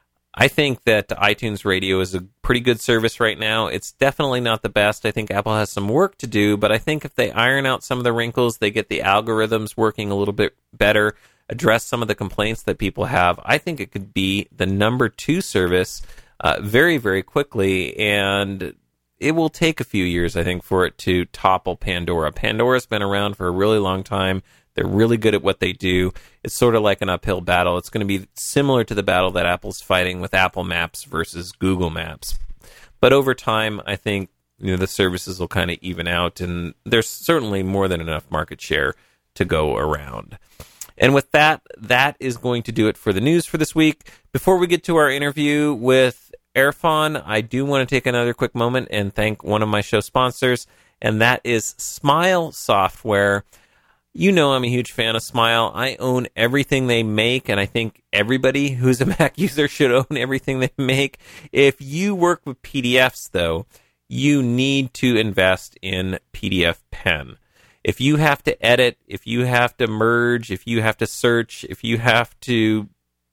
I think that iTunes Radio is a pretty good service right now. It's definitely not the best. I think Apple has some work to do, but I think if they iron out some of the wrinkles, they get the algorithms working a little bit better, address some of the complaints that people have, I think it could be the number two service uh, very, very quickly, and it will take a few years, I think, for it to topple Pandora. Pandora's been around for a really long time. They're really good at what they do. It's sort of like an uphill battle. It's going to be similar to the battle that Apple's fighting with Apple Maps versus Google Maps. But over time, I think, you know, the services will kind of even out, and there's certainly more than enough market share to go around. And with that, that is going to do it for the news for this week. Before we get to our interview with Irfan, I do want to take another quick moment and thank one of my show sponsors, and that is Smile Software. You know I'm a huge fan of Smile. I own everything they make, and I think everybody who's a Mac user should own everything they make. If you work with P D Fs, though, you need to invest in P D F Pen. If you have to edit, if you have to merge, if you have to search, if you have to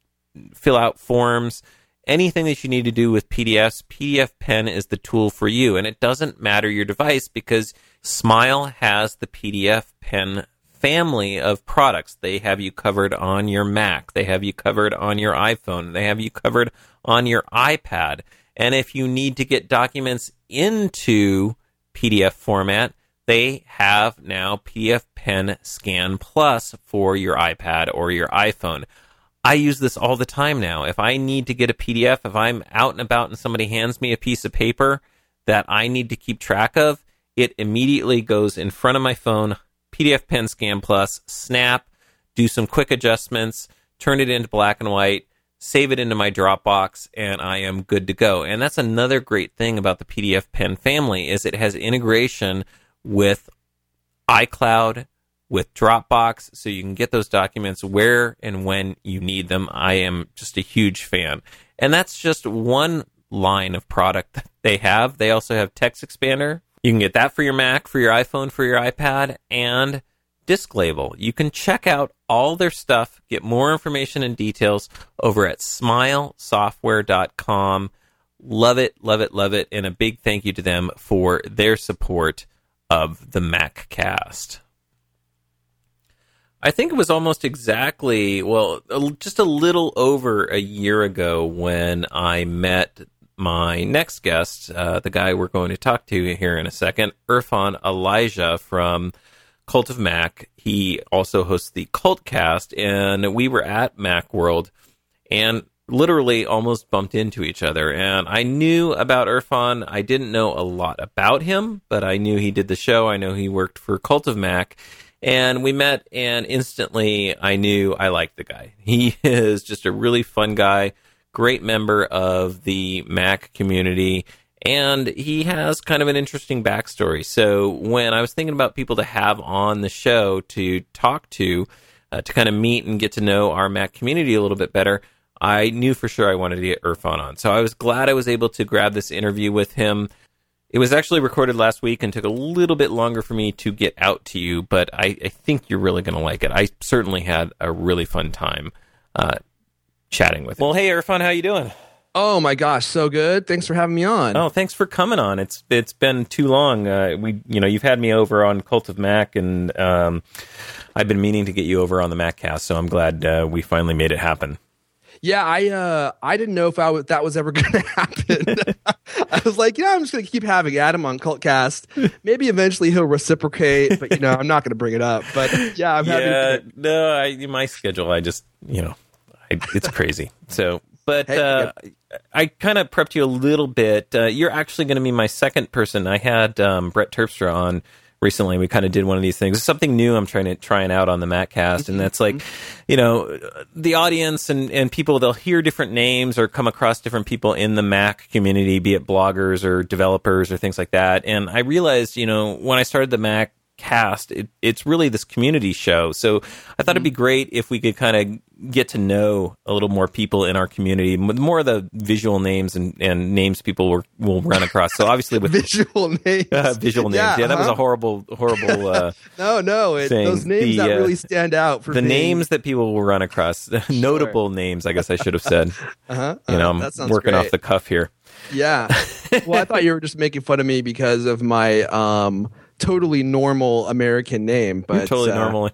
fill out forms, anything that you need to do with P D Fs, P D F Pen is the tool for you. And it doesn't matter your device, because Smile has the P D F Pen family of products. They have you covered on your Mac. They have you covered on your iPhone. They have you covered on your iPad. And if you need to get documents into P D F format, they have now P D F Pen Scan Plus for your iPad or your iPhone. I use this all the time now. If I need to get a P D F, if I'm out and about and somebody hands me a piece of paper that I need to keep track of, it immediately goes in front of my phone, P D F Pen Scan Plus, snap, do some quick adjustments, turn it into black and white, save it into my Dropbox, and I am good to go. And that's another great thing about the P D F Pen family, is it has integration with iCloud, with Dropbox, so you can get those documents where and when you need them. I am just a huge fan. And that's just one line of product that they have. They also have Text Expander. You can get that for your Mac, for your iPhone, for your iPad, and Disk Label. You can check out all their stuff, get more information and details over at smile software dot com. Love it, love it, love it, and a big thank you to them for their support of the MacCast. I think it was almost exactly, well, just a little over a year ago when I met my next guest, uh, the guy we're going to talk to here in a second, Irfan Elijah from Cult of Mac. He also hosts the Cultcast, and we were at Macworld and literally almost bumped into each other. And I knew about Irfan. I didn't know a lot about him, but I knew he did the show. I know he worked for Cult of Mac. And we met, and instantly I knew I liked the guy. He is just a really fun guy, great member of the Mac community, and he has kind of an interesting backstory. So when I was thinking about people to have on the show to talk to, uh, to kind of meet and get to know our Mac community a little bit better, I knew for sure I wanted to get Irfan on. So I was glad I was able to grab this interview with him. It was actually recorded last week and took a little bit longer for me to get out to you, but I, I think you're really going to like it. I certainly had a really fun time uh, chatting with him. Well, hey, Irfan, how you doing? Oh my gosh, so good! Thanks for having me on. Oh, thanks for coming on. It's it's been too long. Uh, we, you know, you've had me over on Cult of Mac, and um, I've been meaning to get you over on the MacCast. So I'm glad uh, we finally made it happen. Yeah, I uh, I didn't know if I w- that was ever going to happen. I was like, yeah, I'm just going to keep having Adam on Cultcast. Maybe eventually he'll reciprocate, but you know, I'm not going to bring it up. But yeah, I'm happy. Yeah, to- no, I, my schedule, I just, you know, I, it's crazy. So. But Hey, uh, I kind of prepped you a little bit. Uh, you're actually going to be my second person. I had um, Brett Terpstra on recently. We kind of did one of these things. It's something new I'm trying to trying out on the MacCast, and that's like, you know, the audience and, and people, they'll hear different names or come across different people in the Mac community, be it bloggers or developers or things like that. And I realized, you know, when I started the Mac cast, it, it's really this community show. So I thought it'd be great if we could kind of get to know a little more people in our community, more of the visual names and, and names people will, will run across. So obviously with visual names, uh, visual names, yeah, yeah that uh-huh. was a horrible, horrible. Uh, no, no, it, those names the, that uh, really stand out for the being... names that people will run across, notable names. I guess I should have said. Uh-huh, uh-huh. You know, I'm working great. off the cuff here. Yeah. Well, I thought you were just making fun of me because of my um, totally normal American name, but You're totally uh, normal.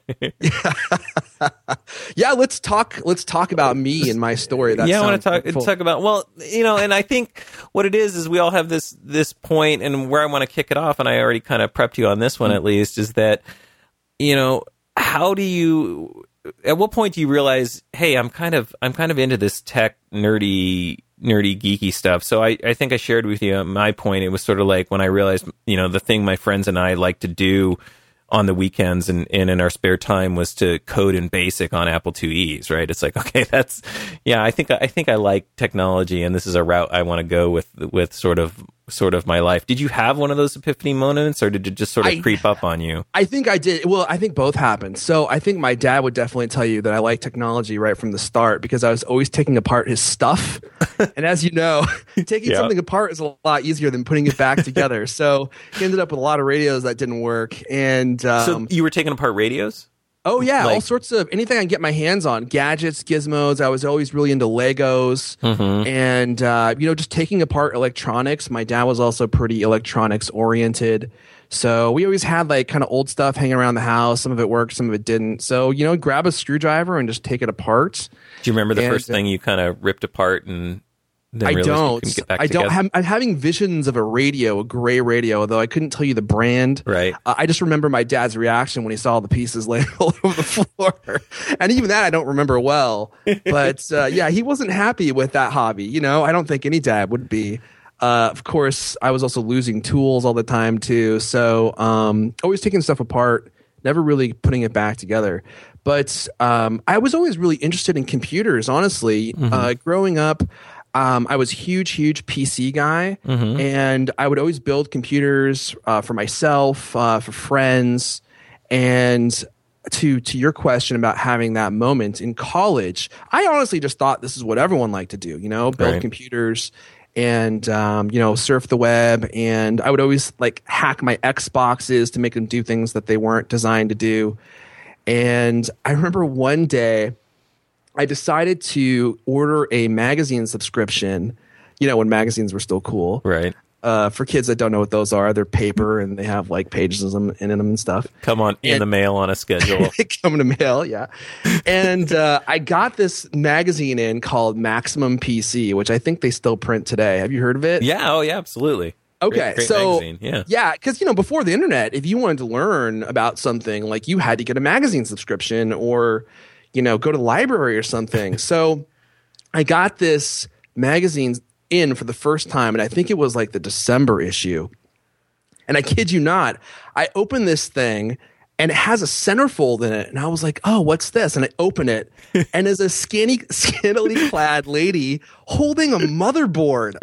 yeah, let's talk. Let's talk about me and my story. That yeah, I want to talk wonderful. talk about. Well, you know, and I think what it is is we all have this this point, and where I want to kick it off, and I already kind of prepped you on this one, mm-hmm. at least, is that, you know, how do you? At what point do you realize, hey, I'm kind of I'm kind of into this tech nerdy nerdy geeky stuff. So I, I think I shared with you my point. It was sort of like when I realized, you know, the thing my friends and I like to do on the weekends and, and in our spare time was to code in BASIC on Apple IIe's, right? It's like, okay, that's, yeah, I think, I think I like technology, and this is a route I want to go with, with sort of, sort of my life. Did you have one of those epiphany moments, or did it just sort of I, creep up on you? I think I did. Well, I think both happened. So I think my dad would definitely tell you that I like technology right from the start, because I was always taking apart his stuff. And as you know, taking yeah. something apart is a lot easier than putting it back together. So he ended up with a lot of radios that didn't work. And um, so you were taking apart radios? Oh, yeah. Like, all sorts of anything I can get my hands on. Gadgets, gizmos. I was always really into Legos. Mm-hmm. And, uh, you know, just taking apart electronics. My dad was also pretty electronics oriented. So we always had like kind of old stuff hanging around the house. Some of it worked, some of it didn't. So, you know, grab a screwdriver and just take it apart. Do you remember the and, first thing you kind of ripped apart and then I realized don't. you couldn't get back I together? don't have. I'm having visions of a radio, a gray radio, although I couldn't tell you the brand. Right. Uh, I just remember my dad's reaction when he saw the pieces laying all over the floor, and even that I don't remember well. But uh, yeah, he wasn't happy with that hobby. You know, I don't think any dad would be. Uh, of course, I was also losing tools all the time too, so um, always taking stuff apart, never really putting it back together. But um, I was always really interested in computers. Honestly, mm-hmm. uh, growing up. Um, I was a huge, huge P C guy, mm-hmm. and I would always build computers uh, for myself, uh, for friends. And to to your question about having that moment in college, I honestly just thought this is what everyone liked to do, you know, build right. computers and, um, you know, surf the web. And I would always like hack my Xboxes to make them do things that they weren't designed to do. And I remember one day, I decided to order a magazine subscription, you know, when magazines were still cool. Right. Uh, for kids that don't know what those are, they're paper and they have like pages in them, in them and stuff. Come on, in and, the mail on a schedule. They come in the mail, yeah. And uh, I got this magazine in called Maximum P C, which I think they still print today. Have you heard of it? Yeah, oh yeah, absolutely. Okay, great, great so magazine. yeah, yeah, because you know before the internet, if you wanted to learn about something, like you had to get a magazine subscription or you know, go to the library or something. So I got this magazine in for the first time, and I think it was like the December issue. And I kid you not, I opened this thing, and it has a centerfold in it. And I was like, oh, what's this? And I open it, and there's a skinny, scantily clad lady holding a motherboard.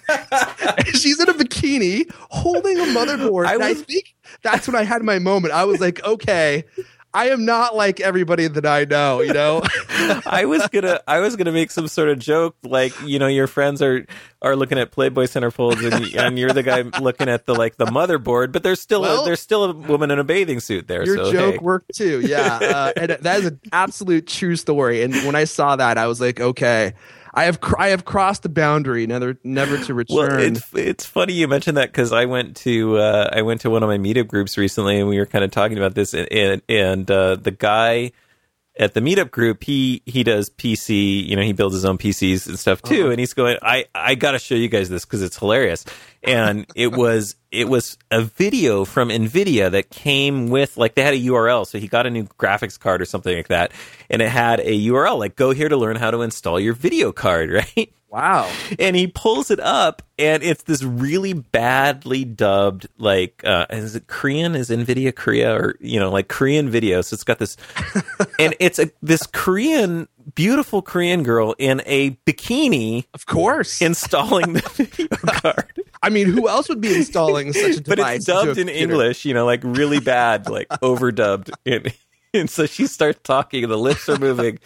She's in a bikini holding a motherboard. I, and was... I think that's when I had my moment. I was like, okay, I am not like everybody that I know, you know. I was gonna, I was gonna make some sort of joke, like, you know, your friends are are looking at Playboy centerfolds, and, and you're the guy looking at the like the motherboard, but there's still Well, a, there's still a woman in a bathing suit there. Your so, joke hey. worked too, yeah. Uh, and that is an absolute true story. And when I saw that, I was like, okay. I have cr- I have crossed the boundary, never never to return. Well, it's it's funny you mentioned that because I went to uh, I went to one of my meetup groups recently, and we were kind of talking about this, and and, and uh, the guy at the meetup group, he he does P C, you know, he builds his own P Cs and stuff too, uh-huh. and he's going, I I got to show you guys this because it's hilarious, and it was it was a video from NVIDIA that came with, like, they had a U R L, so he got a new graphics card or something like that, and it had a U R L, like, go here to learn how to install your video card, right? Wow. And he pulls it up, and it's this really badly dubbed, like, uh, is it Korean? Is NVIDIA Korea? Or, you know, like Korean video. So it's got this, and it's a this Korean, beautiful Korean girl in a bikini. Of course. Installing the video card. I mean, who else would be installing such a device? But it's dubbed in computer? English, you know, like really bad, like overdubbed. And, and so she starts talking, the lips are moving.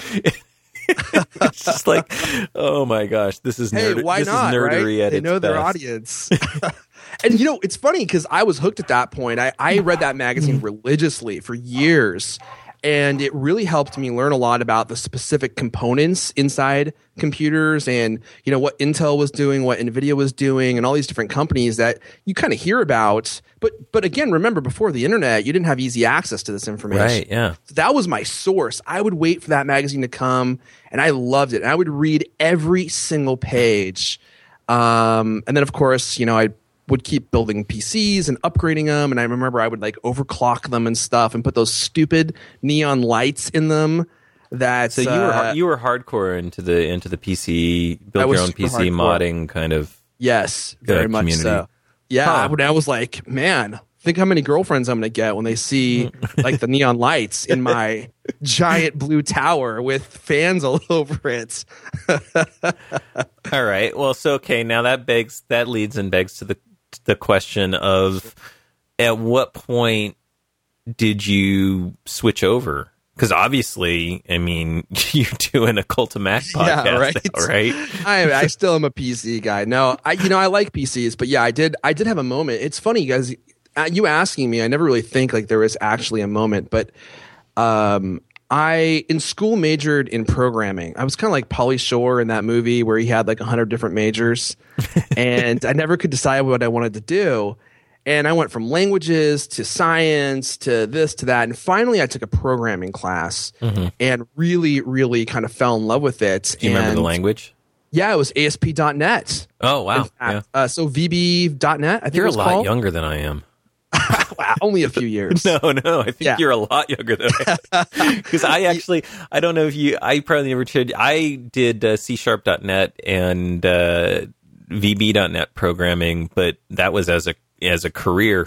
It's just like, oh my gosh, this is hey, nerd- why this not, is nerdery right? at they its know their best. audience. And you know, it's funny because I was hooked at that point. I, I read that magazine religiously for years, and it really helped me learn a lot about the specific components inside computers, and you know what Intel was doing, what NVIDIA was doing, and all these different companies that you kind of hear about. But but again, remember, before the internet, you didn't have easy access to this information. Right, yeah. So that was my source. I would wait for that magazine to come, and I loved it. And I would read every single page. Um, and then, of course, you know, I would keep building P Cs and upgrading them. And I remember I would like overclock them and stuff and put those stupid neon lights in them. That so you uh, were you were hardcore into the into the P C, build your own P C hardcore. modding kind of. Yes, very much community. so. Yeah, Huh. when I was like, man, think how many girlfriends I'm going to get when they see like the neon lights in my giant blue tower with fans all over it. All right. Well, so okay, now that begs that leads and begs to the the question of at what point did you switch over? Because obviously, I mean, you're doing a Cult of Mac podcast, Yeah, right. now, right? I I still am a P C guy. No, I you know I like P Cs, but yeah, I did I did have a moment. It's funny, guys. Uh, you asking me, I never really think like there was actually a moment, but um, I in school majored in programming. I was kind of like Pauly Shore in that movie where he had like a hundred different majors, and I never could decide what I wanted to do. And I went from languages to science to this to that. And finally, I took a programming class mm-hmm. and really, really kind of fell in love with it. Do you and remember the language? Yeah, it was A S P dot net. Oh, wow. Yeah. Uh, so V B dot net, I think You're it was a lot called. younger than I am. Wow, only a few years. No, no, I think Yeah. you're a lot younger than I am. Because I actually, I don't know if you, I probably never did, I did uh, C sharp dot net and uh, V B dot net programming, but that was as a as a career.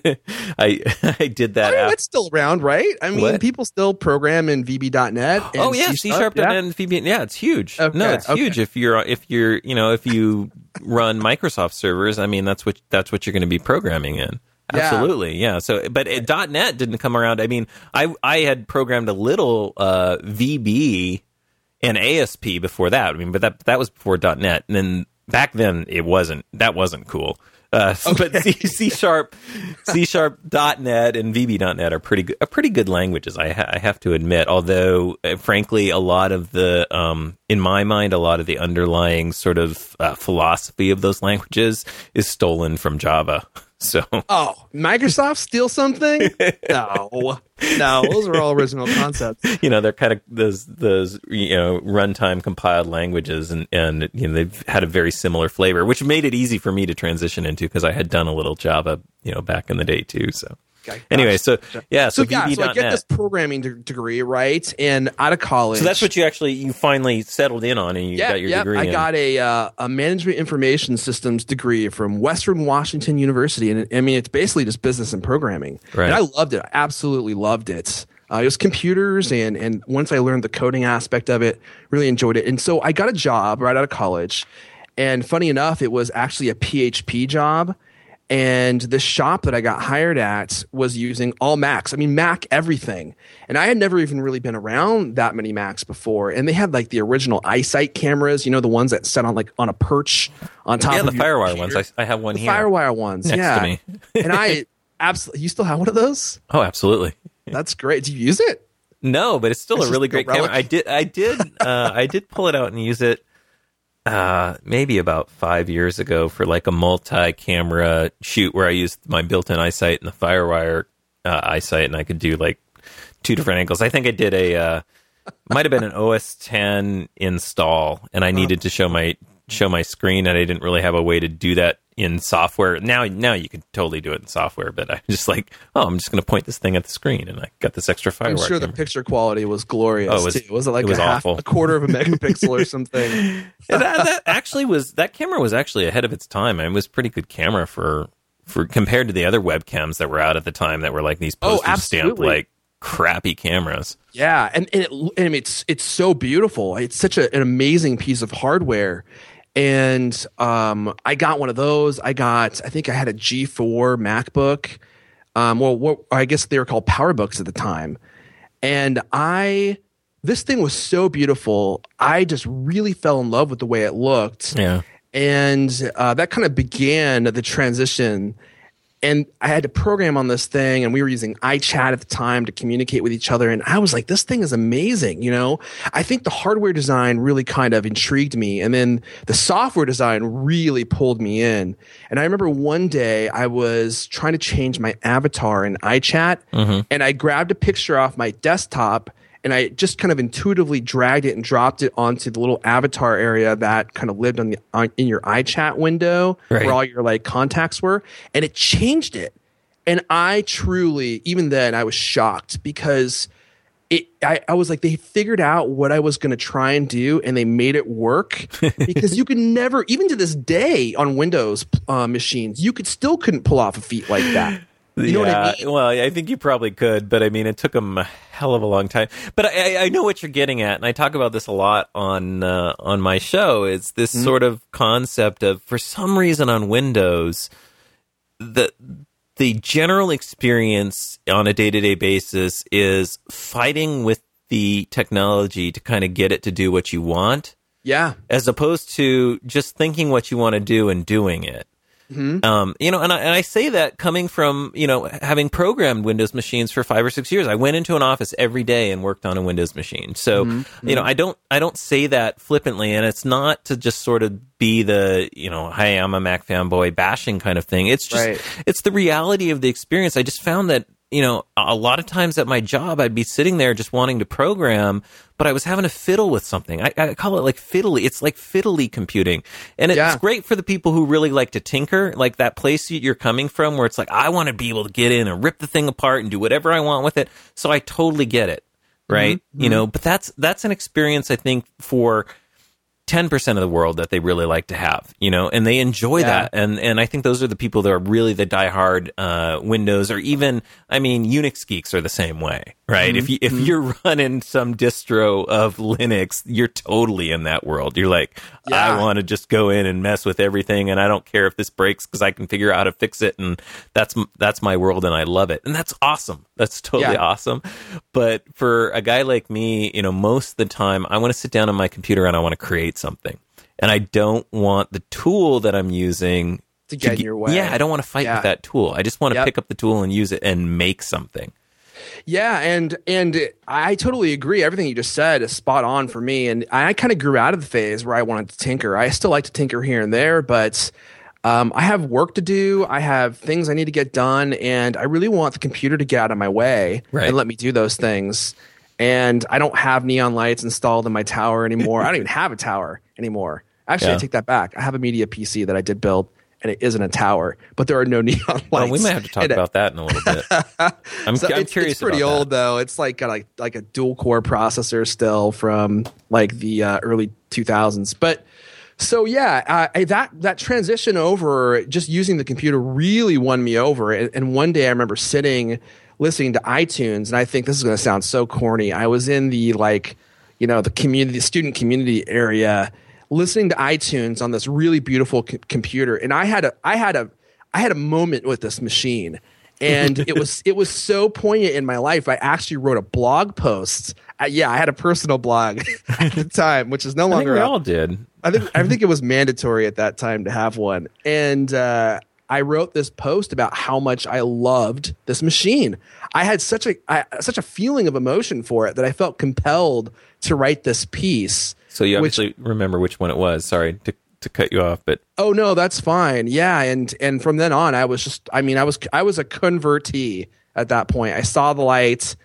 I I did that. I mean, after. it's still around, right? I mean, What? people still program in V B dot net. and Oh yeah, C sharp dot net yeah. and V B. Yeah, it's huge. Okay, no, it's okay. huge. If you're if you're you know if you run Microsoft servers, I mean that's what that's what you're going to be programming in. Yeah. Absolutely, yeah. So, but it, .net didn't come around. I mean, I I had programmed a little uh, V B and A S P before that. I mean, but that that was before .net, and then back then it wasn't. That wasn't cool. Uh, Okay. But C, C sharp, C sharp dot net and V B dot net are pretty good, are pretty good languages. I, ha- I have to admit. Although, uh, frankly, a lot of the, um, in my mind, a lot of the underlying sort of uh, philosophy of those languages is stolen from Java. So, Oh, Microsoft steal something? No, no, those are all original concepts. you know, they're kind of those those you know runtime compiled languages, and and you know they've had a very similar flavor, which made it easy for me to transition into because I had done a little Java, you know, back in the day too. So. Okay, Anyway, so yeah, so, So yeah, V B so I dot get net. this programming de- degree, right? And out of college, So that's what you actually you finally settled in on, and you yeah, got your yeah. degree. I in. got a uh, a management information systems degree from Western Washington University, and it, I mean it's basically just business and programming. Right. And I loved it. I absolutely loved it. Uh, it was computers, and and once I learned the coding aspect of it, really enjoyed it. And so I got a job right out of college, and funny enough, it was actually a P H P job. And the shop that I got hired at was using all Macs. I mean, Mac everything. And I had never even really been around that many Macs before. And they had like the original iSight cameras, you know, the ones that set on like on a perch on top yeah, of the FireWire ones. I, I have one the here. FireWire ones, next yeah. to me. And I absolutely, you still have one of those? Oh, absolutely. That's great. Do you use it? No, but it's still It's a really just great a relic. camera. I did, I did, uh, I did pull it out and use it. Uh, maybe about five years ago for like a multi-camera shoot where I used my built-in iSight and the FireWire uh, iSight, and I could do like two different angles. I think I did a uh, might have been an O S ten install, and I needed to show my show my screen, and I didn't really have a way to do that in software. Now, now you could totally do it in software, but I just like, oh, I'm just going to point this thing at the screen, and I got this extra FireWire. I'm sure camera. the picture quality was glorious. Oh, it was- too. Was it like it was a half, awful. a quarter of a megapixel or something? And that, that actually was that camera was actually ahead of its time. It was a pretty good camera for for compared to the other webcams that were out at the time that were like these Oh, postage stamp absolutely. like crappy cameras. Yeah, and, and, it, and it's it's so beautiful. It's such a, an amazing piece of hardware. And um, I got one of those. I got, I think I had a G four MacBook. Um, well, what, I guess they were called PowerBooks at the time. And I, this thing was so beautiful. I just really fell in love with the way it looked. Yeah. And uh, that kind of began the transition. And I had to program on this thing, and we were using iChat at the time to communicate with each other. And I was like, this thing is amazing. You know, I think the hardware design really kind of intrigued me. And then the software design really pulled me in. And I remember one day I was trying to change my avatar in iChat, Mm-hmm. and I grabbed a picture off my desktop, and I just kind of intuitively dragged it and dropped it onto the little avatar area that kind of lived on the on, in your iChat window, Right. where all your like contacts were, and it changed it. And I truly, even then, I was shocked because it. I, I was like, they figured out what I was going to try and do, and they made it work. Because you can never, even to this day, on Windows uh, machines, you could still couldn't pull off a feat like that. You know yeah, what I mean? well, I think you probably could, but I mean, it took them a hell of a long time. But I, I know what you're getting at, and I talk about this a lot on uh, on my show. Is this Mm-hmm. sort of concept of, for some reason, on Windows, the the general experience on a day to day basis is fighting with the technology to kind of get it to do what you want, Yeah. as opposed to just thinking what you want to do and doing it. Mm-hmm. Um, you know, and I, and I say that coming from, you know, having programmed Windows machines for five or six years. I went into an office every day and worked on a Windows machine. So, Mm-hmm. you know, I don't, I don't say that flippantly, and it's not to just sort of be the, you know, hey, I'm a Mac fanboy bashing kind of thing. It's just, Right. it's the reality of the experience. I just found that, you know, a lot of times at my job, I'd be sitting there just wanting to program, but I was having to fiddle with something. I, I call it like fiddly. It's like fiddly computing. And it's Yeah. great for the people who really like to tinker, like that place you're coming from where it's like, I want to be able to get in and rip the thing apart and do whatever I want with it. So I totally get it. Right. Mm-hmm. You know, but that's, that's an experience, I think, for ten percent of the world that they really like to have, you know, and they enjoy Yeah. that. And and I think those are the people that are really the diehard uh, Windows, or even, I mean, Unix geeks are the same way, right? If you if you're running some distro of Linux, you're totally in that world. You're like, Yeah. I want to just go in and mess with everything, and I don't care if this breaks because I can figure out how to fix it, and that's that's my world, and I love it, and that's awesome. That's totally Yeah. awesome. But for a guy like me, you know, most of the time, I want to sit down on my computer and I want to create something, and I don't want the tool that I'm using To get in get- your way. Yeah, I don't want to fight Yeah. with that tool. I just want to Yep. pick up the tool and use it and make something. Yeah, and and I totally agree. Everything you just said is spot on for me. And I kind of grew out of the phase where I wanted to tinker. I still like to tinker here and there, but um, I have work to do. I have things I need to get done, and I really want the computer to get out of my way Right. and let me do those things. And I don't have neon lights installed in my tower anymore. I don't even have a tower anymore. Actually, Yeah. I take that back. I have a media P C that I did build, and it isn't a tower, but there are no neon lights. Well, we might have to talk in it. about that in a little bit. I'm, So I'm it's, curious it's pretty about old that. though. It's like got like like a dual core processor still from like the uh, early two thousands. But so yeah, uh, I, that that transition over just using the computer really won me over. And, and one day I remember sitting listening to iTunes, and I think this is going to sound so corny. I was in the like you know the community, student community area, listening to iTunes on this really beautiful c- computer, and I had a I had a I had a moment with this machine. And it was it was so poignant in my life. I actually wrote a blog post. Uh, yeah, I had a personal blog at the time, which is no I think longer. we up. all did. I think I think it was mandatory at that time to have one. And uh, I wrote this post about how much I loved this machine. I had such a I, such a feeling of emotion for it that I felt compelled to write this piece. So you which, obviously remember which one it was. Sorry to to cut you off, but oh no, that's fine. Yeah, and and from then on, I was just I mean, I was I was a convertee at that point. I saw the light,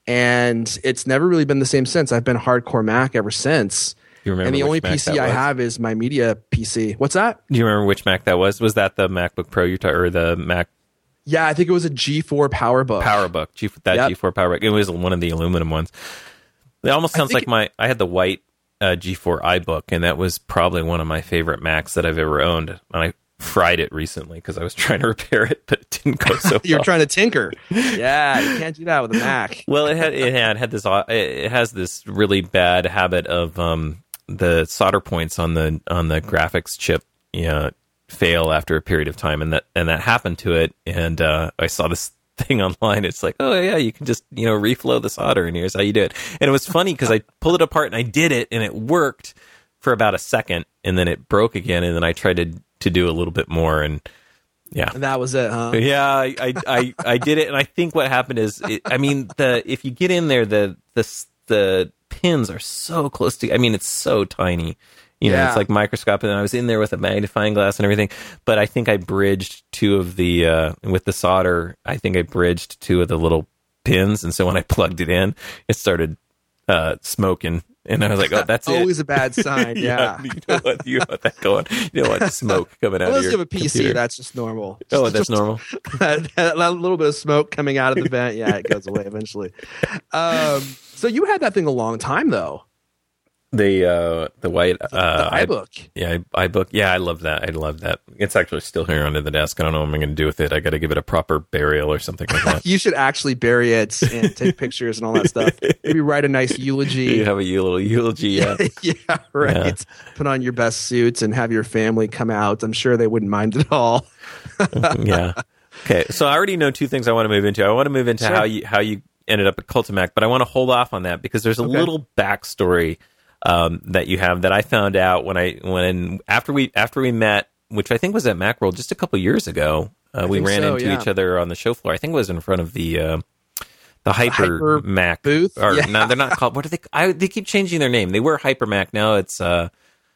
and it's never really been the same since. I've been hardcore Mac ever since. You remember and the only Mac P C I was? have is my media P C. What's that? Do you remember which Mac that was? Was that the MacBook Pro you ta- or the Mac Yeah, I think it was a G four PowerBook. PowerBook? G, that Yep. G four PowerBook. It was one of the aluminum ones. It almost sounds like it- my. I had the white uh, G four iBook, and that was probably one of my favorite Macs that I've ever owned. And I fried it recently because I was trying to repair it, but it didn't go so well. You're trying to tinker. Yeah, you can't do that with a Mac. Well, it had it had had this it has this really bad habit of um, the solder points on the on the graphics chip, you know, fail after a period of time, and that and that happened to it. And uh, I saw this thing online. It's like, oh yeah, you can just you know reflow the solder, and here's how you do it. And it was funny because I pulled it apart and I did it, and it worked for about a second, and then it broke again, and then I tried to to do a little bit more, and yeah. And that was it, huh? Yeah, I, I, I, I did it, and I think what happened is, it, I mean, the if you get in there, the the the pins are so close to. I mean, it's so tiny. You know, Yeah. it's like microscopic. And I was in there with a magnifying glass and everything, but I think I bridged two of the uh, with the solder. I think I bridged two of the little pins, and so when I plugged it in, it started uh, smoking. And I was like, "Oh, that's it." Always a bad sign. Yeah. you don't want you don't want that going. You don't want smoke coming out Unless of your you have a P C, computer. that's just normal. Oh, Just- that's just normal. that, that little bit of smoke coming out of the vent, yeah, it goes away eventually. Um, so you had that thing a long time, though. The uh, the white uh, The I- iBook. Yeah, I, iBook. Yeah, I love that. I love that. It's actually still here under the desk. I don't know what I'm going to do with it. I got to give it a proper burial or something like that. You should actually bury it and take pictures and all that stuff. Maybe write a nice eulogy. You have a eu- little eulogy. Yeah. yeah, right. Yeah. Put on your best suits and have your family come out. I'm sure they wouldn't mind at all. Yeah. Okay. So I already know two things I want to move into. I want to move into Sure. how you how you ended up at Cultimac, but I want to hold off on that because there's a Okay. little backstory um, that you have that I found out when I when after we after we met, which I think was at Macworld just a couple years ago. Uh, we think ran so, into yeah. each other on the show floor. I think it was in front of the uh, the Hyper, Hyper Mac booth? Or Yeah. no, they're not called. What are they? I, they keep changing their name. They were Hyper Mac. Now it's. Uh,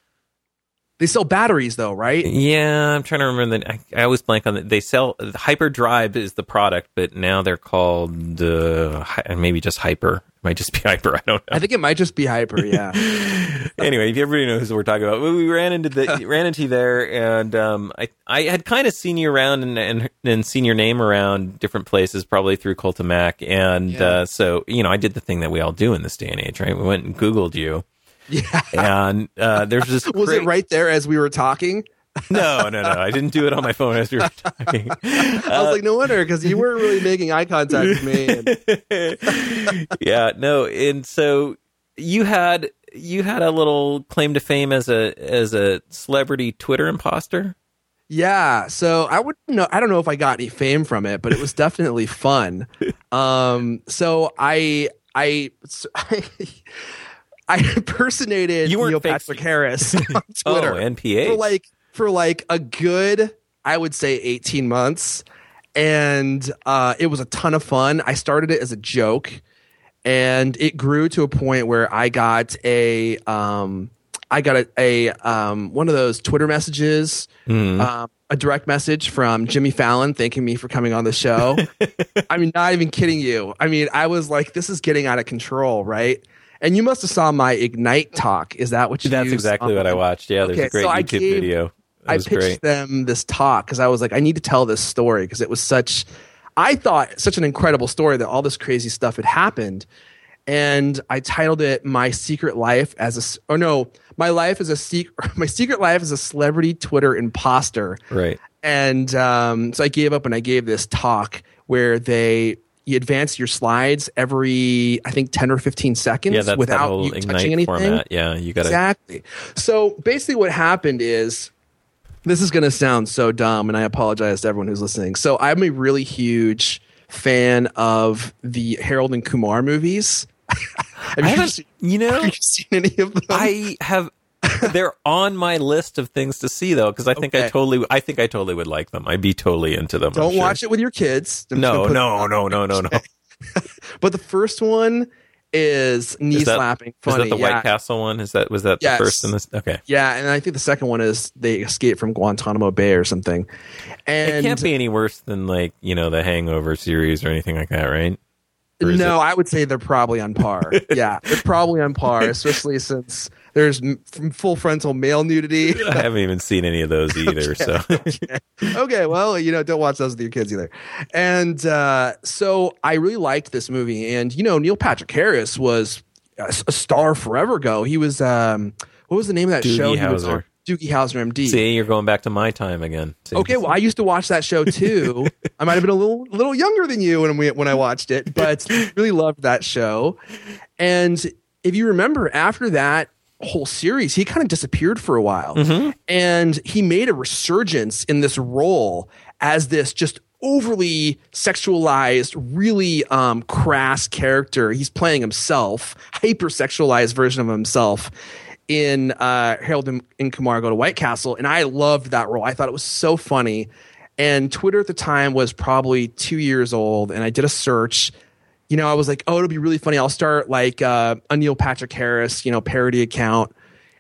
They sell batteries, though, right? Yeah, I'm trying to remember. The, I, I always blank on it. They sell Hyperdrive is the product, but now they're called uh, Hy- maybe just Hyper. It might just be Hyper. I don't know. I think it might just be Hyper, yeah. Anyway, if everybody knows what we're talking about, we ran into the ran into you there, and um, I I had kind of seen you around and, and and seen your name around different places, probably through Cultimac, and Yeah. uh, so you know I did the thing that we all do in this day and age, right? We went and Googled you. Yeah. And uh, there's this. Was great- it right there as we were talking? No, no, no. I didn't do it on my phone as we were talking. I was like, no wonder, because you weren't really making eye contact with me. And, Yeah, no. And so you had you had a little claim to fame as a as a celebrity Twitter imposter. yeah, so I wouldn't know. I don't know if I got any fame from it, but it was definitely fun. Um, so I, I, so I, I impersonated You weren't Neil fake- Patrick Harris on Twitter Oh, N P H. for like for like a good, I would say, eighteen months, and uh, it was a ton of fun. I started it as a joke, and it grew to a point where I got a um, I got a, a um, one of those Twitter messages, Mm-hmm. um, a direct message from Jimmy Fallon thanking me for coming on the show. I mean, not even kidding you. I mean, I was like, this is getting out of control, right? And you must have saw my Ignite talk. Is that what you That's used exactly on- what I watched. Yeah, there's Okay, a great so I YouTube gave- video. It I was pitched great. them this talk because I was like, I need to tell this story because it was such, I thought, such an incredible story that all this crazy stuff had happened. And I titled it "My Secret Life as a," s- or no, "My Life as a Secret," "My Secret Life as a Celebrity Twitter Imposter." Right. And um, so I gave up and I gave this talk where they you advance your slides every, I think, ten or fifteen seconds Yeah, that's that without whole you touching Ignite anything. format. Yeah, you got to. Exactly. So basically, what happened is This is going to sound so dumb, and I apologize to everyone who's listening. So I'm a really huge fan of the Harold and Kumar movies. have I you, haven't, seen, you know, have you seen any of them? I have. They're on my list of things to see though, because I think Okay. I totally, I think I totally would like them. I'd be totally into them. Don't I'm sure. watch it with your kids. I'm just No, gonna put no, that no, out no, no, there. no. But the first one is knee Is that- slapping. Is Funny. that the yeah. White Castle one? Is that was that Yes. the first in this? Okay, Yeah, and I think the second one is they escape from Guantanamo Bay or something. And it can't be any worse than like you know the Hangover series or anything like that, right? Or is no, it- I would say they're probably on par. Yeah, they're probably on par, especially since there's m- full frontal male nudity. I haven't even seen any of those either. So Okay, well, you know, don't watch those with your kids either. And uh, so I really liked this movie. And, you know, Neil Patrick Harris was a, a star forever ago. He was, um, what was the name of that Doogie show? He was Howser. on? Doogie Howser, M D. see, you're going back to my time again. See? Okay, well, I used to watch that show too. I might have been a little little younger than you when we when I watched it, but really loved that show. And if you remember, after that whole series, he kind of disappeared for a while, Mm-hmm. and he made a resurgence in this role as this just overly sexualized, really um, crass character. He's playing himself, hyper-sexualized version of himself in uh, Harold and, and Kumar Go to White Castle, and I loved that role. I thought it was so funny. And Twitter at the time was probably two years old, and I did a search. You know, I was like, oh, it'll be really funny. I'll start like uh, a Neil Patrick Harris, you know, parody account,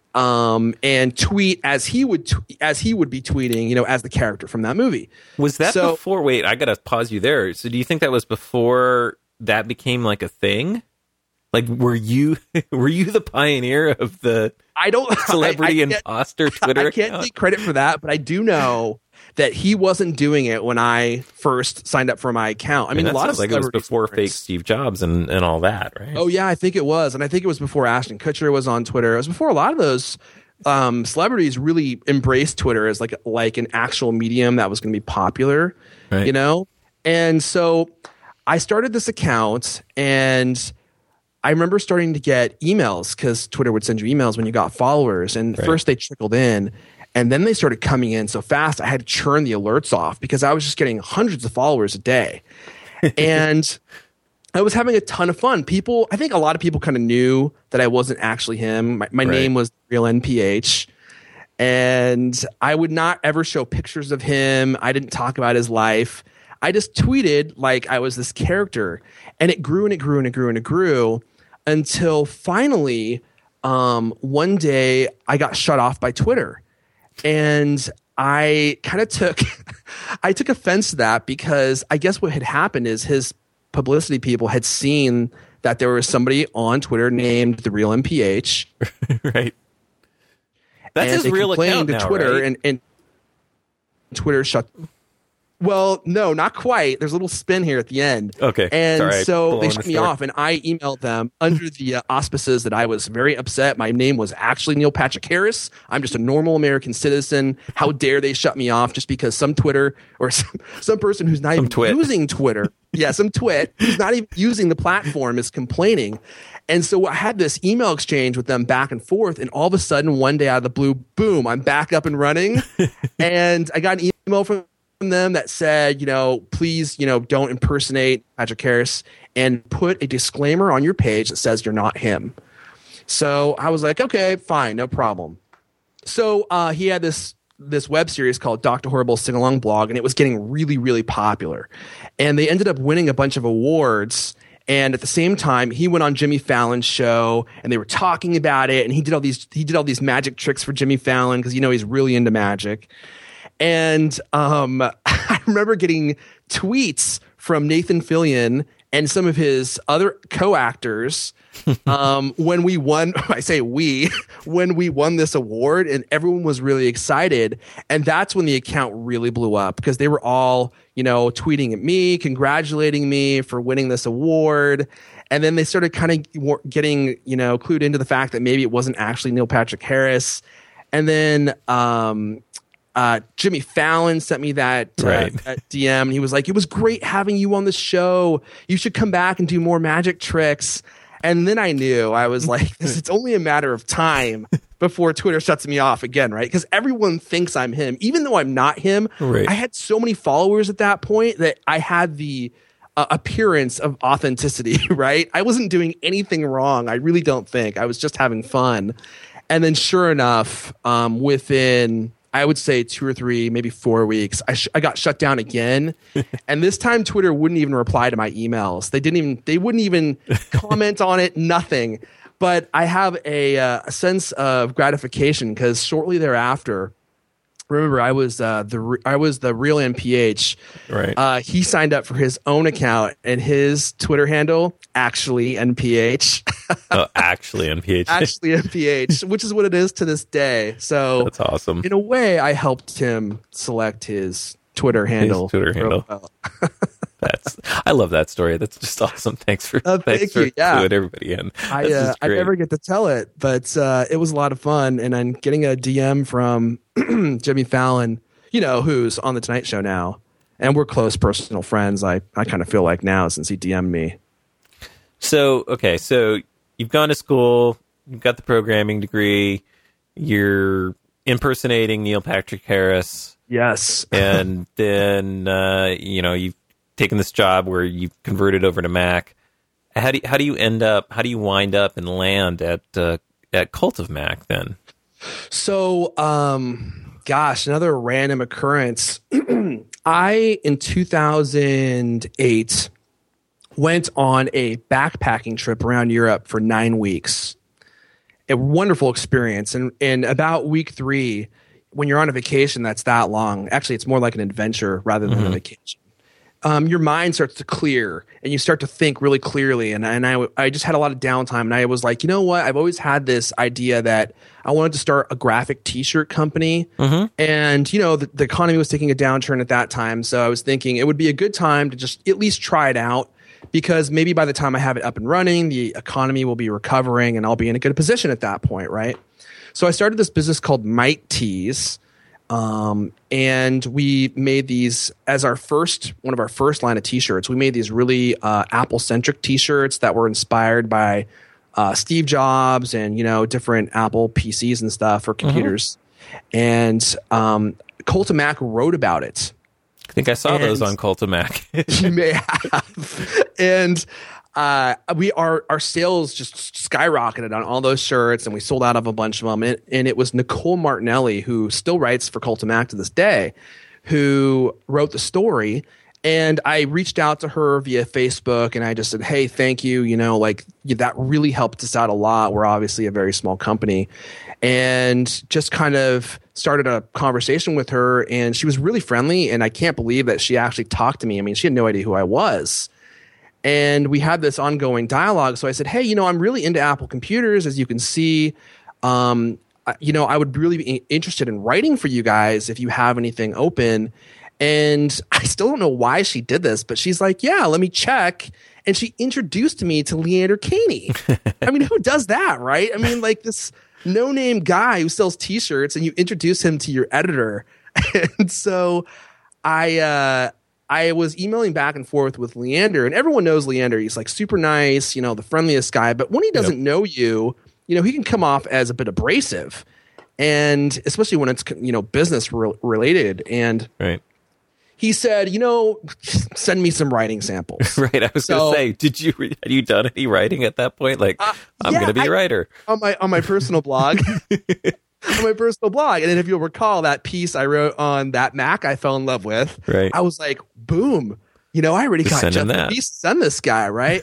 um, and tweet as he would tw- as he would be tweeting, you know, as the character from that movie. Was that So- before? Wait, I gotta pause you there. So, do you think that was before that became like a thing? Like, were you were you the pioneer of the I don't celebrity I, I can't- imposter Twitter I can't account? take credit for that, but I do know that he wasn't doing it when I first signed up for my account. I I mean, mean, a that lot of sounds like it was celebrities before weren't. fake Steve Jobs and, and all that, right? Oh yeah, I think it was, and I think it was before Ashton Kutcher was on Twitter. It was before a lot of those um, celebrities really embraced Twitter as like like an actual medium that was going to be popular, Right. you know. And so I started this account, and I remember starting to get emails because Twitter would send you emails when you got followers, and Right. first they trickled in. And then they started coming in so fast, I had to churn the alerts off because I was just getting hundreds of followers a day. And I was having a ton of fun. People, I think a lot of people kind of knew that I wasn't actually him. My, my Right. name was Real N P H. And I would not ever show pictures of him. I didn't talk about his life. I just tweeted like I was this character. And it grew and it grew and it grew and it grew until finally, um, one day I got shut off by Twitter. And I kind of took I took offense to that because I guess what had happened is his publicity people had seen that there was somebody on Twitter named the Real M P H. Right. That's and his they real complained account to now, Twitter, right? and, and Twitter shut. Well, no, not quite. There's a little spin here at the end. Okay, And sorry, so blowing they the shut me story. off, and I emailed them under the uh, auspices that I was very upset. My name was actually Neil Patrick Harris. I'm just a normal American citizen. How dare they shut me off just because some Twitter or some, some person who's not Some even twit. using Twitter, yeah, some twit who's not even using the platform is complaining. And so I had this email exchange with them back and forth, and all of a sudden, one day out of the blue, boom, I'm back up and running. And I got an email from them that said, you know, please, you know, don't impersonate Patrick Harris and put a disclaimer on your page that says you're not him. So I was like, okay, fine, no problem. So uh, he had this this web series called Doctor Horrible Sing Along Blog, and it was getting really, really popular. And they ended up winning a bunch of awards. And at the same time, he went on Jimmy Fallon's show, and they were talking about it. And he did all these he did all these magic tricks for Jimmy Fallon because you know he's really into magic. And um, I remember getting tweets from Nathan Fillion and some of his other co-actors um, when we won. I say we when we won this award, and everyone was really excited. And that's when the account really blew up because they were all, you know, tweeting at me, congratulating me for winning this award. And then they started kind of getting, you know, clued into the fact that maybe it wasn't actually Neil Patrick Harris. And then um, uh, Jimmy Fallon sent me that, uh, Right. that D M. And he was like, it was great having you on the show. You should come back and do more magic tricks. And then I knew, I was like, it's only a matter of time before Twitter shuts me off again, right? Because everyone thinks I'm him. Even though I'm not him, right. I had so many followers at that point that I had the uh, appearance of authenticity, right? I wasn't doing anything wrong. I really don't think. I was just having fun. And then sure enough, um, within, I would say two or three, maybe four weeks, I, sh- I got shut down again. And this time Twitter wouldn't even reply to my emails. They didn't even, they wouldn't even comment on it, nothing. But I have a, uh, a sense of gratification because shortly thereafter, remember I was uh, the re- I was the real N P H. Right. Uh, he signed up for his own account and his Twitter handle actually N P H. Oh, actually N P H. Actually N P H, which is what it is to this day. So that's awesome. In a way, I helped him select his Twitter handle. His Twitter handle. Well. That's I love that story. That's just awesome. Thanks for uh, thanks thank for you. Yeah. cluing everybody in. I uh, I never get to tell it, but uh, it was a lot of fun. And I'm getting a D M from Jimmy Fallon, you know, who's on the Tonight Show now, and we're close personal friends. I I kind of feel like now since he D M'd me. So okay, so you've gone to school, you've got the programming degree, you're impersonating Neil Patrick Harris. Yes, and then uh, you know you've taken this job where you've converted over to Mac. How do you, how do you end up? How do you wind up and land at uh, at Cult of Mac then? So, um, gosh, another random occurrence. I in two thousand eight went on a backpacking trip around Europe for nine weeks. A wonderful experience, and in about week three, when you're on a vacation that's that long, actually, it's more like an adventure rather than mm-hmm. a vacation. Um, your mind starts to clear and you start to think really clearly. And, and I, I just had a lot of downtime and I was like, you know what? I've always had this idea that I wanted to start a graphic t-shirt company. Mm-hmm. And, you know, the, the economy was taking a downturn at that time. So I was thinking it would be a good time to just at least try it out because maybe by the time I have it up and running, the economy will be recovering and I'll be in a good position at that point, right? So I started this business called Mite Tees. Um, and we made these as our first, one of our first line of t-shirts. We made these really, uh, Apple centric t-shirts that were inspired by, uh, Steve Jobs and, you know, different Apple P Cs and stuff for computers. Mm-hmm. And, um, Cult of Mac wrote about it. I think I saw and those on Cult of Mac. You may have. And, Uh, we our our sales just skyrocketed on all those shirts, and we sold out of a bunch of them. And, and it was Nicole Martinelli, who still writes for Cult of Mac to this day, who wrote the story. And I reached out to her via Facebook, and I just said, "Hey, thank you. You know, like that really helped us out a lot. We're obviously a very small company." And just kind of started a conversation with her, and she was really friendly. And I can't believe that she actually talked to me. I mean, she had no idea who I was. And we had this ongoing dialogue. So I said, hey, you know, I'm really into Apple computers, as you can see. Um, you know, I would really be interested in writing for you guys if you have anything open. And I still don't know why she did this, but she's like, yeah, let me check. And she introduced me to Leander Caney. I mean, who does that, right? I mean, like this no-name guy who sells T-shirts, and you introduce him to your editor. And so I... Uh, I was emailing back and forth with Leander, and everyone knows Leander. He's like super nice, you know, the friendliest guy. But when he doesn't yep. know you, you know, he can come off as a bit abrasive, and especially when it's, you know, business re- related. And right. he said, you know, send me some writing samples. Right. I was so, going to say, did you had you done any writing at that point? Like, uh, I'm yeah, going to be I, a writer on my on my personal blog. On my personal blog. And then if you'll recall that piece I wrote on that Mac I fell in love with, right. I was like, boom, you know, I already Just got send that. Piece, send this guy, right?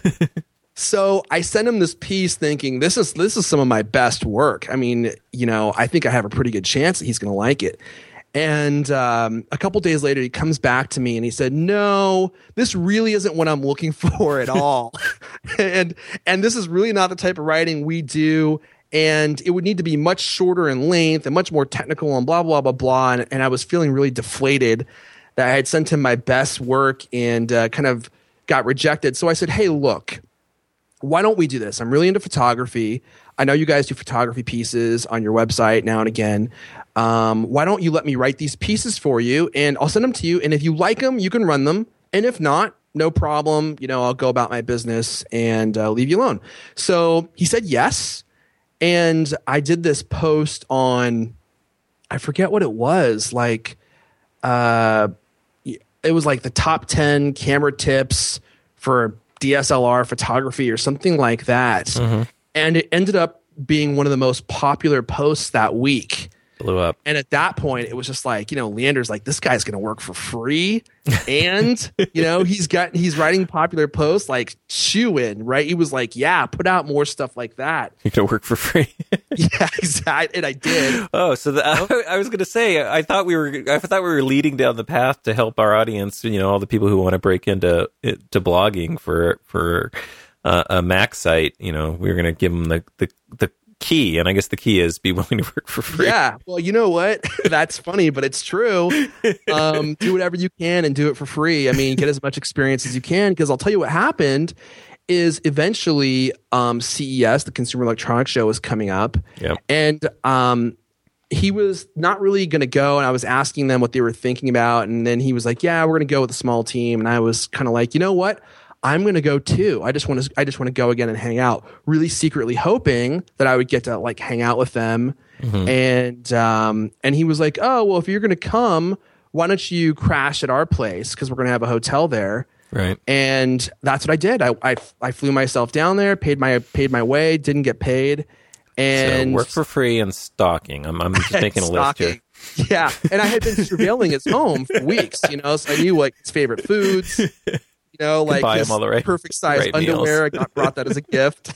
So I sent him this piece thinking this is this is some of my best work. I mean, you know, I think I have a pretty good chance that he's going to like it. And um, a couple days later, he comes back to me and he said, no, this really isn't what I'm looking for at all. and and this is really not the type of writing we do. And it would need to be much shorter in length and much more technical and blah, blah, blah, blah. And, and I was feeling really deflated that I had sent him my best work and uh, kind of got rejected. So I said, hey, look, why don't we do this? I'm really into photography. I know you guys do photography pieces on your website now and again. Um, why don't you let me write these pieces for you, and I'll send them to you. And if you like them, you can run them. And if not, no problem. You know, I'll go about my business and uh, leave you alone. So he said yes. And I did this post on, I forget what it was, like, uh, it was like the top ten camera tips for D S L R photography or something like that. Mm-hmm. And it ended up being one of the most popular posts that week. Blew up. And at that point, it was just like, you know, Leander's like, this guy's going to work for free. And, you know, he's got, he's writing popular posts like shoe in, right? He was like, yeah, put out more stuff like that. You're going to work for free. Yeah, exactly. And I did. Oh, so the, I, I was going to say, I thought we were, I thought we were leading down the path to help our audience, you know, all the people who want to break into to blogging for, for uh, a Mac site. You know, we were going to give them the, the, the, key, and I guess the key is be willing to work for free. Yeah, well, you know what? That's funny, but it's true. Um, do whatever you can and do it for free. I mean, get as much experience as you can, because I'll tell you what happened is eventually um, C E S, the Consumer Electronics Show, was coming up. Yep. And um, he was not really going to go, and I was asking them what they were thinking about, and then he was like, yeah, we're going to go with a small team. And I was kind of like, you know what? I'm going to go too. I just want to, I just want to go again and hang out, really secretly hoping that I would get to like hang out with them. Mm-hmm. And, um, and he was like, oh, well, if you're going to come, why don't you crash at our place? Cause we're going to have a hotel there. Right. And that's what I did. I, I, I flew myself down there, paid my, paid my way, didn't get paid. And so work for free and stalking. I'm, I'm just making a list here. Yeah. And I had been surveilling his home for weeks, you know, so I knew like his favorite foods. You know, like buy his him all the right, perfect size right underwear. I got brought that as a gift.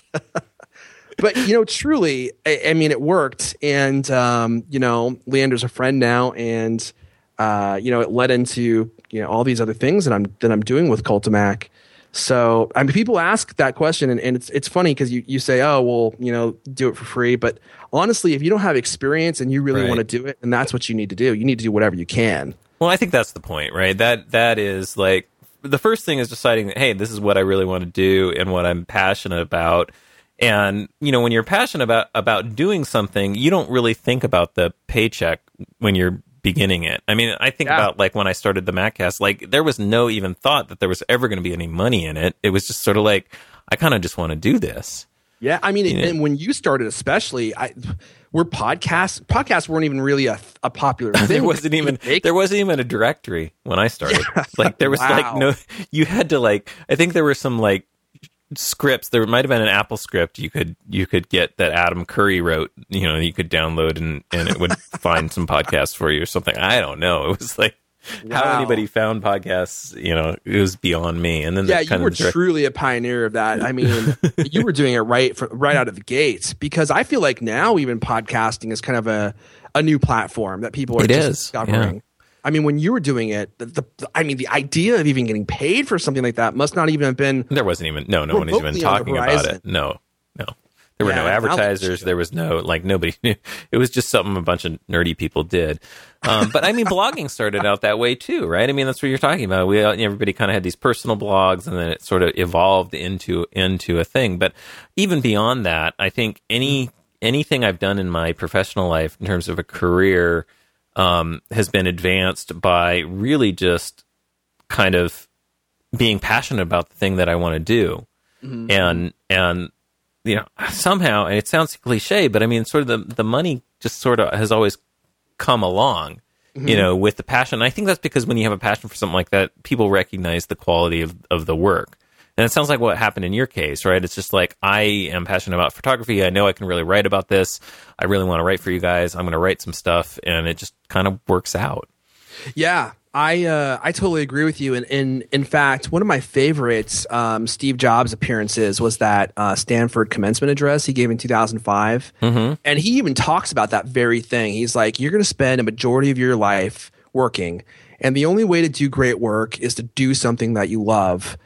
But, you know, truly, I, I mean, it worked. And, um, you know, Leander's a friend now. And, uh, you know, it led into, you know, all these other things that I'm that I'm doing with Cultimac. So, I mean, people ask that question, and, and it's it's funny because you, you say, oh, well, you know, do it for free. But honestly, if you don't have experience and you really right. want to do it, then that's what you need to do. You need to do whatever you can. Well, I think that's the point, right? That That is like, the first thing is deciding that, hey, this is what I really want to do and what I'm passionate about. And, you know, when you're passionate about, about doing something, you don't really think about the paycheck when you're beginning it. I mean, I think yeah. about like when I started the MacCast, like there was no even thought that there was ever going to be any money in it. It was just sort of like, I kind of just want to do this. Yeah, I mean, you know? And when you started, especially, I, we're podcasts. Podcasts weren't even really a, a popular thing. there wasn't even there wasn't even a directory when I started. Yeah. Like there was wow. like no. You had to like. I think there were some like scripts. There might have been an Apple script you could you could get that Adam Curry wrote. You know, you could download and and it would find some podcasts for you or something. I don't know. It was like. Wow. How anybody found podcasts, you know, it was beyond me. And then yeah, kind you were of direct- truly a pioneer of that. I mean, you were doing it right from, right out of the gates, because I feel like now even podcasting is kind of a, a new platform that people are it just is. discovering. Yeah. I mean, when you were doing it, the, the I mean, the idea of even getting paid for something like that must not even have been. There wasn't even no, no one was even talking about it. No, no. There were yeah, no advertisers. There was no, like, nobody knew. It was just something a bunch of nerdy people did. Um, but, I mean, blogging started out that way, too, right? I mean, that's what you're talking about. We Everybody kind of had these personal blogs, and then it sort of evolved into into a thing. But even beyond that, I think any anything I've done in my professional life in terms of a career um, has been advanced by really just kind of being passionate about the thing that I want to do. Mm-hmm. And, and, you know, somehow, and it sounds cliche, but I mean, sort of the, the money just sort of has always come along, mm-hmm. you know, with the passion. And I think that's because when you have a passion for something like that, people recognize the quality of, of the work. And it sounds like what happened in your case, right? It's just like, I am passionate about photography. I know I can really write about this. I really want to write for you guys. I'm going to write some stuff, and it just kind of works out. Yeah. I uh, I totally agree with you, and in in fact, one of my favorites um, Steve Jobs appearances was that uh, Stanford commencement address he gave in two thousand five, mm-hmm. and he even talks about that very thing. He's like, "You're going to spend a majority of your life working, and the only way to do great work is to do something that you love."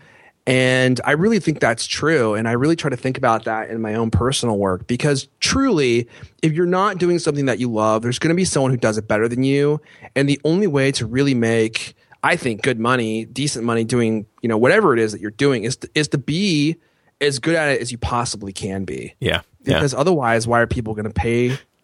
And I really think that's true. And I really try to think about that in my own personal work, because truly, if you're not doing something that you love, there's going to be someone who does it better than you. And the only way to really make, I think, good money, decent money doing, you know, whatever it is that you're doing is to, is to be as good at it as you possibly can be. Yeah. Because yeah. otherwise, why are people going to pay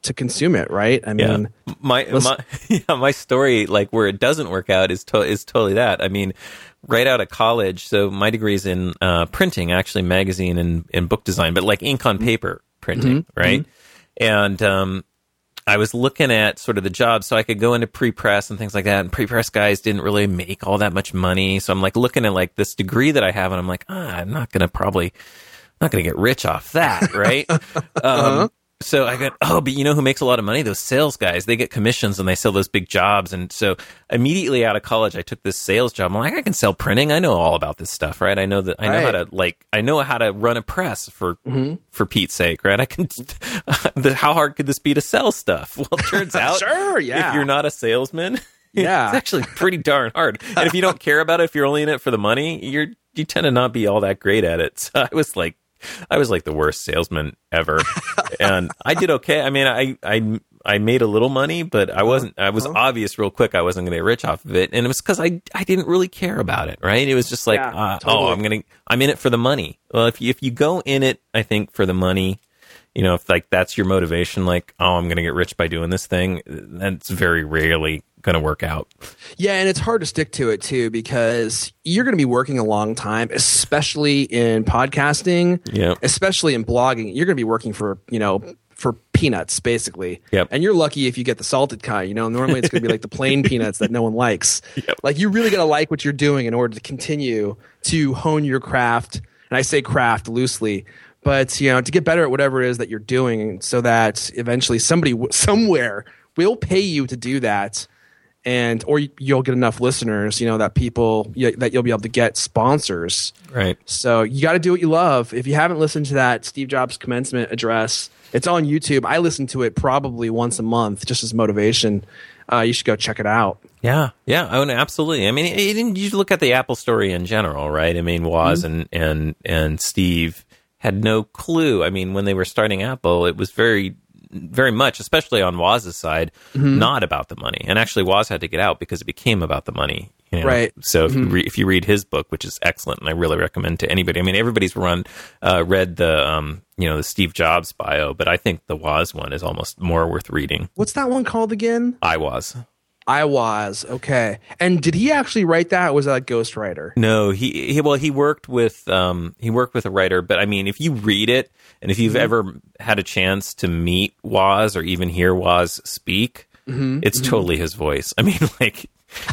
to consume it, right? I mean, yeah. my my yeah, my story, like where it doesn't work out, is to, is totally that. I mean, right out of college, so my degree is in uh, printing, actually, magazine and, and book design, but like ink on paper printing, mm-hmm. right? Mm-hmm. And um, I was looking at sort of the jobs, so I could go into pre-press and things like that. And pre-press guys didn't really make all that much money, so I'm like looking at like this degree that I have, and I'm like, ah, I'm not gonna probably not gonna get rich off that, right? uh-huh. um, So I got, oh, but you know who makes a lot of money? Those sales guys. They get commissions and they sell those big jobs. And so immediately out of college, I took this sales job. I'm like, I can sell printing. I know all about this stuff, right? I know that I know right. how to like, I know how to run a press for mm-hmm. for Pete's sake, right? I can. the, how hard could this be to sell stuff? Well, it turns out, sure, yeah. if you're not a salesman, yeah, it's actually pretty darn hard. And if you don't care about it, if you're only in it for the money, you're you tend to not be all that great at it. So I was like. I was like the worst salesman ever, and I did okay. I mean, I I I made a little money, but I wasn't. I was uh-huh. obvious real quick I wasn't going to get rich off of it, and it was because I I didn't really care about it. Right? It was just like, yeah, uh, totally. oh, I'm gonna I'm in it for the money. Well, if you if you go in it, I think for the money, you know, if like that's your motivation, like, oh, I'm going to get rich by doing this thing, that's very rarely going to work out. Yeah, and it's hard to stick to it too because you're going to be working a long time, especially in podcasting, yeah, especially in blogging. You're going to be working for, you know, for peanuts basically. Yep. And you're lucky if you get the salted kind, you know, normally it's going to be like the plain peanuts that no one likes. Yep. Like you really got to like what you're doing in order to continue to hone your craft. And I say craft loosely, but you know, to get better at whatever it is that you're doing so that eventually somebody somewhere will pay you to do that. And or you'll get enough listeners, you know, that people that you'll be able to get sponsors. Right. So you got to do what you love. If you haven't listened to that Steve Jobs commencement address, it's on YouTube. I listen to it probably once a month, just as motivation. Uh, you should go check it out. Yeah, yeah, oh, no, absolutely. I mean, you look at the Apple story in general, right? I mean, Woz mm-hmm. and and and Steve had no clue. I mean, when they were starting Apple, it was very. very much, especially on Woz's side, mm-hmm. not about the money. And actually, Woz had to get out because it became about the money. You know? Right. So if, mm-hmm. you re- if you read his book, which is excellent, and I really recommend to anybody. I mean, everybody's run uh, read the um, you know the Steve Jobs bio, but I think the Woz one is almost more worth reading. What's that one called again? I Was. I Was. Okay. And did he actually write that? Or was that a ghostwriter? No, he, he well he worked with um he worked with a writer, but I mean if you read it and if you've mm-hmm. ever had a chance to meet Woz or even hear Woz speak, mm-hmm. it's mm-hmm. totally his voice. I mean like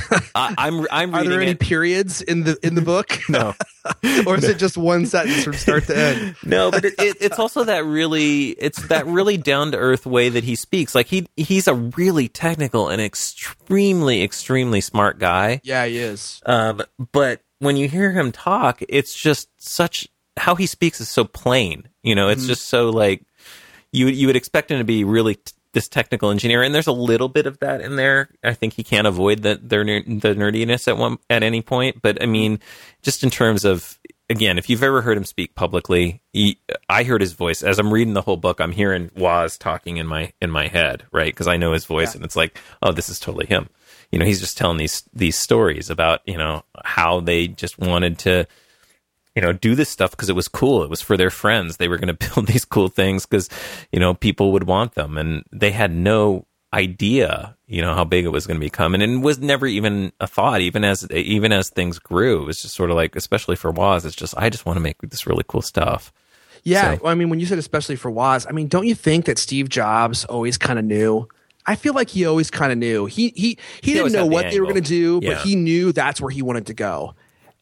I, I'm I'm Are reading there any it. periods in the in the book? No. Or is it just one sentence from start to end? No, but it, it, it's also that really it's that really down to earth way that he speaks. Like he he's a really technical and extremely extremely smart guy. Yeah, he is. Um, but when you hear him talk, it's just such how he speaks is so plain. You know, it's mm-hmm. just so like you you would expect him to be really. T- this technical engineer, and there's a little bit of that in there. I think he can't avoid the, their, the nerdiness at one at any point. But I mean, just in terms of, again, if you've ever heard him speak publicly, he, I heard his voice as I'm reading the whole book. I'm hearing Woz talking in my in my head, right? Because I know his voice, yeah. and it's like, oh, this is totally him. You know, he's just telling these these stories about you know how they just wanted to. You know, do this stuff because it was cool. It was for their friends. They were going to build these cool things because, you know, people would want them. And they had no idea, you know, how big it was going to become. And it was never even a thought, even as even as things grew. It was just sort of like, especially for Woz, it's just, I just want to make this really cool stuff. Yeah. So. Well, I mean, when you said especially for Woz, I mean, don't you think that Steve Jobs always kind of knew? I feel like he always kind of knew. He, he, he, he didn't know what the they were going to do, yeah. but he knew that's where he wanted to go.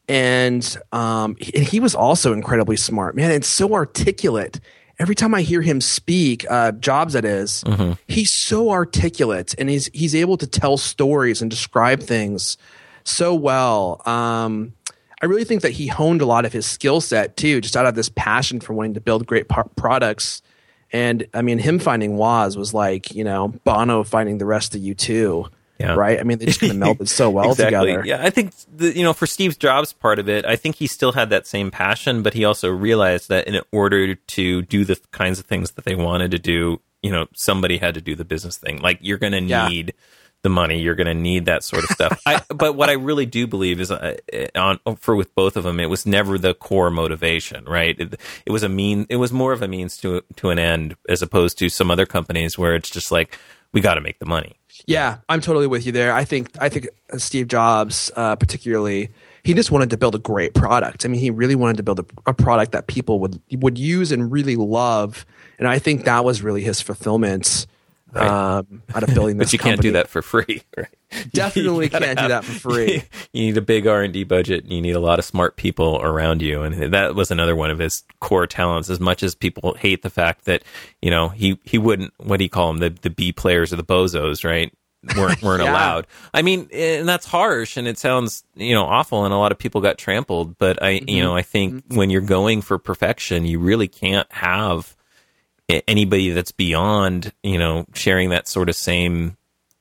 And um, he, and he was also incredibly smart, man. It's so articulate. Every time I hear him speak, uh, Jobs that is, mm-hmm. he's so articulate, and he's he's able to tell stories and describe things so well. Um, I really think that he honed a lot of his skill set too, just out of this passion for wanting to build great par- products. And I mean, him finding Woz was like, you know, Bono finding the rest of U two. Yeah. Right. I mean, they just kind of melded so well exactly. together. Yeah, I think the, you know, for Steve Jobs' part of it, I think he still had that same passion, but he also realized that in order to do the kinds of things that they wanted to do, you know, somebody had to do the business thing. Like you're going to yeah. need the money. You're going to need that sort of stuff. I, but what I really do believe is, uh, on for with both of them, it was never the core motivation, right? It, it was a mean. It was more of a means to to an end, as opposed to some other companies where it's just like, we got to make the money. Yeah, I'm totally with you there. I think I think Steve Jobs, uh, particularly, he just wanted to build a great product. I mean, he really wanted to build a, a product that people would would use and really love. And I think that was really his fulfillment. Right. Um, out of building this but you company. Can't do that for free, right? Definitely can't have, do that for free. You need a big R and D budget, and you need a lot of smart people around you, and that was another one of his core talents. As much as people hate the fact that, you know, he, he wouldn't, what do you call them, the the B players or the bozos, right? weren't weren't yeah. allowed. I mean, and that's harsh, and it sounds, you know, awful, and a lot of people got trampled. But I, mm-hmm. you know, I think mm-hmm. when you're going for perfection, you really can't have anybody that's beyond, you know, sharing that sort of same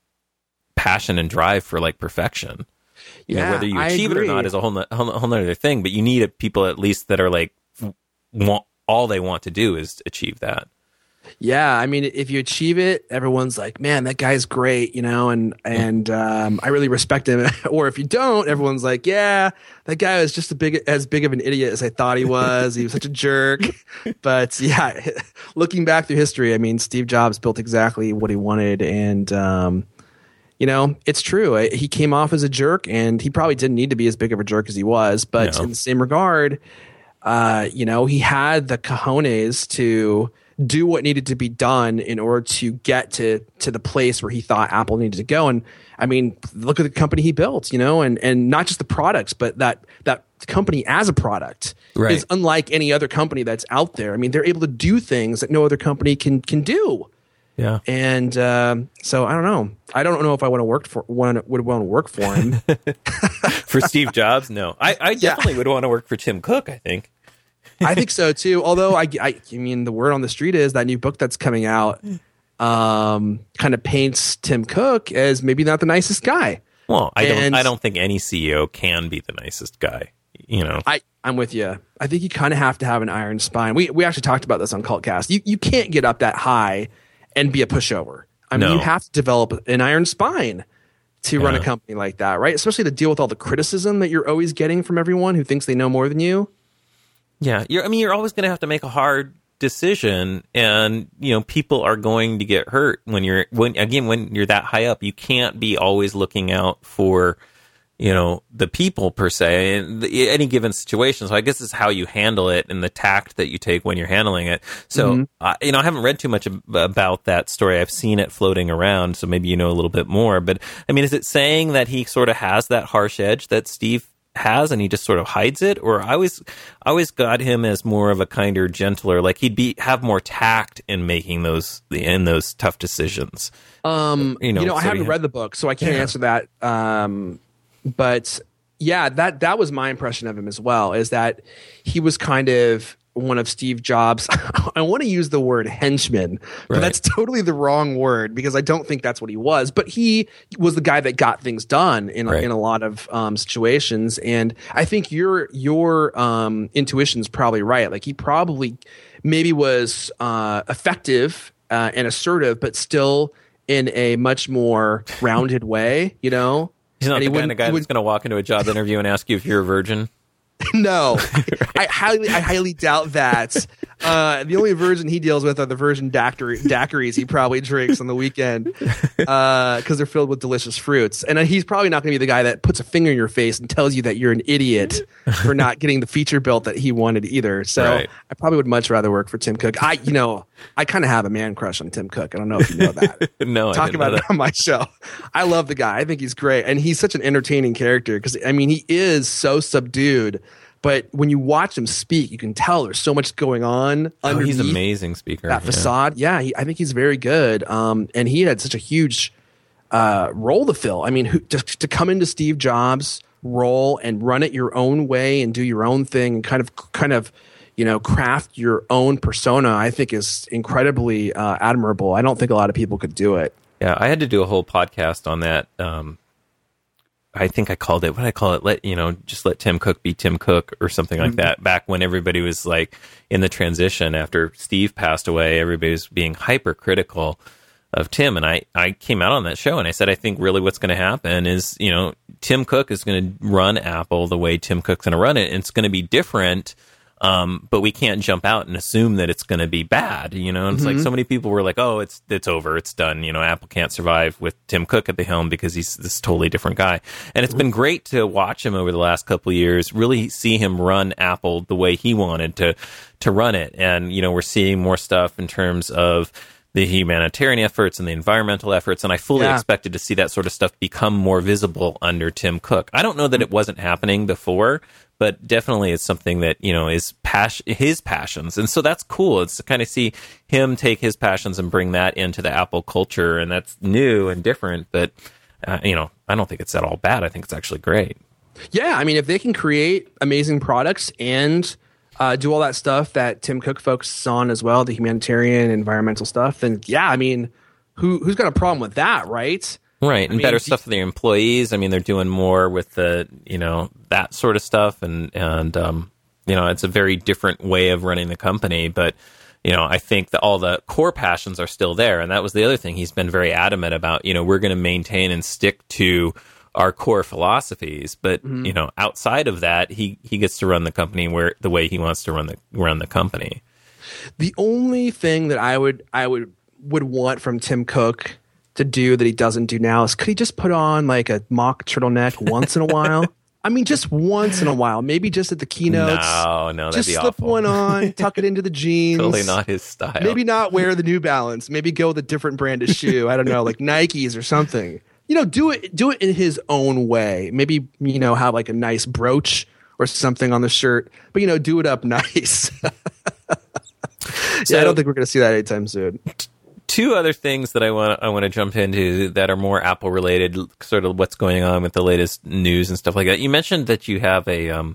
passion and drive for like perfection. You yeah, know, whether you achieve it or not is a whole, no, whole, whole other thing, but you need a, people at least that are like, want, all they want to do is achieve that. Yeah, I mean, if you achieve it, everyone's like, man, that guy's great, you know, and and um, I really respect him. Or if you don't, everyone's like, yeah, that guy was just a big, as big of an idiot as I thought he was. He was such a jerk. But yeah, looking back through history, I mean, Steve Jobs built exactly what he wanted. And, um, you know, it's true. He came off as a jerk, and he probably didn't need to be as big of a jerk as he was. But no. in the same regard, uh, you know, he had the cojones to do what needed to be done in order to get to to the place where he thought Apple needed to go. And I mean, look at the company he built, you know, and and not just the products, but that that company as a product right. is unlike any other company that's out there. I mean, they're able to do things that no other company can can do. Yeah. And um, so I don't know. I don't know if I want to work for want would want to work for him. For Steve Jobs, no. I, I definitely yeah. would want to work for Tim Cook, I think. I think so too. Although I, I, I mean, the word on the street is that new book that's coming out um, kind of paints Tim Cook as maybe not the nicest guy. Well, I and don't. I don't think any C E O can be the nicest guy. You know, I, I'm with you. I think you kind of have to have an iron spine. We we actually talked about this on Cultcast. You you can't get up that high and be a pushover. I mean, no. you have to develop an iron spine to yeah. run a company like that, right? Especially to deal with all the criticism that you're always getting from everyone who thinks they know more than you. Yeah, you're, I mean, you're always going to have to make a hard decision, and you know, people are going to get hurt when you're when again when you're that high up. You can't be always looking out for, you know, the people per se in any given situation. So I guess it's how you handle it and the tact that you take when you're handling it. So mm-hmm. uh, you know, I haven't read too much ab- about that story. I've seen it floating around, so maybe you know a little bit more. But I mean, is it saying that he sort of has that harsh edge that Steve has, and he just sort of hides it? Or I always, I always got him as more of a kinder, gentler, like he'd be have more tact in making those in those tough decisions. Um, you know, you know, so I haven't read the book, so I can't yeah. answer that. Um, but yeah, that that was my impression of him as well. Is that he was kind of one of Steve Jobs. I want to use the word henchman, but right. that's totally the wrong word because I don't think that's what he was. But he was the guy that got things done in right. in a lot of um, situations. And I think your your um, intuition's probably right. Like he probably maybe was uh, effective uh, and assertive, but still in a much more rounded way. You know, he's not and the he kind of guy that's going to walk into a job interview and ask you if you're a virgin. No, I, I highly, I highly doubt that. Uh, the only virgin he deals with are the virgin daiquiri, daiquiris he probably drinks on the weekend because uh, they're filled with delicious fruits. And he's probably not going to be the guy that puts a finger in your face and tells you that you're an idiot for not getting the feature built that he wanted either. So right. I probably would much rather work for Tim Cook. I, you know, I kind of have a man crush on Tim Cook. I don't know if you know that. No, talk I didn't about know it that. on my show. I love the guy. I think he's great, and he's such an entertaining character because I mean, he is so subdued. But when you watch him speak, you can tell there's so much going on oh, underneath he's an amazing speaker. that yeah. facade. Yeah, he, I think he's very good. Um, and he had such a huge uh, role to fill. I mean, who, to, to come into Steve Jobs' role and run it your own way and do your own thing and kind of, kind of, you know, craft your own persona, I think is incredibly uh, admirable. I don't think a lot of people could do it. Yeah, I had to do a whole podcast on that. Um, I think I called it, what did I call it? Let, you know, just let Tim Cook be Tim Cook or something like mm-hmm. that. Back when everybody was like in the transition after Steve passed away, everybody was being hypercritical of Tim, and I, I came out on that show and I said, I think really what's going to happen is, you know, Tim Cook is going to run Apple the way Tim Cook's going to run it, and it's going to be different, um, but we can't jump out and assume that it's going to be bad, you know? And it's mm-hmm. like so many people were like, oh, it's it's over, it's done, you know, Apple can't survive with Tim Cook at the helm because he's this totally different guy. And it's been great to watch him over the last couple of years, really see him run Apple the way he wanted to to run it. And, you know, we're seeing more stuff in terms of the humanitarian efforts and the environmental efforts, and I fully yeah. expected to see that sort of stuff become more visible under Tim Cook. I don't know that it wasn't happening before, but definitely it's something that, you know, is pas- his passions. And so that's cool. It's to kind of see him take his passions and bring that into the Apple culture, and that's new and different, but, uh, you know, I don't think it's at all bad. I think it's actually great. Yeah, I mean, if they can create amazing products and Uh, do all that stuff that Tim Cook focuses on as well, the humanitarian, environmental stuff, then yeah, I mean, who who's got a problem with that, right? Right, and I mean, better stuff for their employees. I mean, they're doing more with the, you know, that sort of stuff, and and um, you know, it's a very different way of running the company. But you know, I think that all the core passions are still there, and that was the other thing he's been very adamant about. You know, we're going to maintain and stick to our core philosophies, but mm-hmm. you know, outside of that, he, he gets to run the company where the way he wants to run the run the company. The only thing that I would I would would want from Tim Cook to do that he doesn't do now is could he just put on like a mock turtleneck once in a while? I mean, just once in a while, maybe just at the keynotes. No, no, that'd just be slip awful. one on, tuck it into the jeans. Totally not his style. Maybe not wear the New Balance. Maybe go with a different brand of shoe. I don't know, like Nikes or something. You know, do it do it in his own way. Maybe, you know, have like a nice brooch or something on the shirt, but, you know, do it up nice. So, yeah, I don't think we're going to see that anytime soon. Two other things that I want I want to jump into that are more Apple related, sort of what's going on with the latest news and stuff like that. You mentioned that you have a um,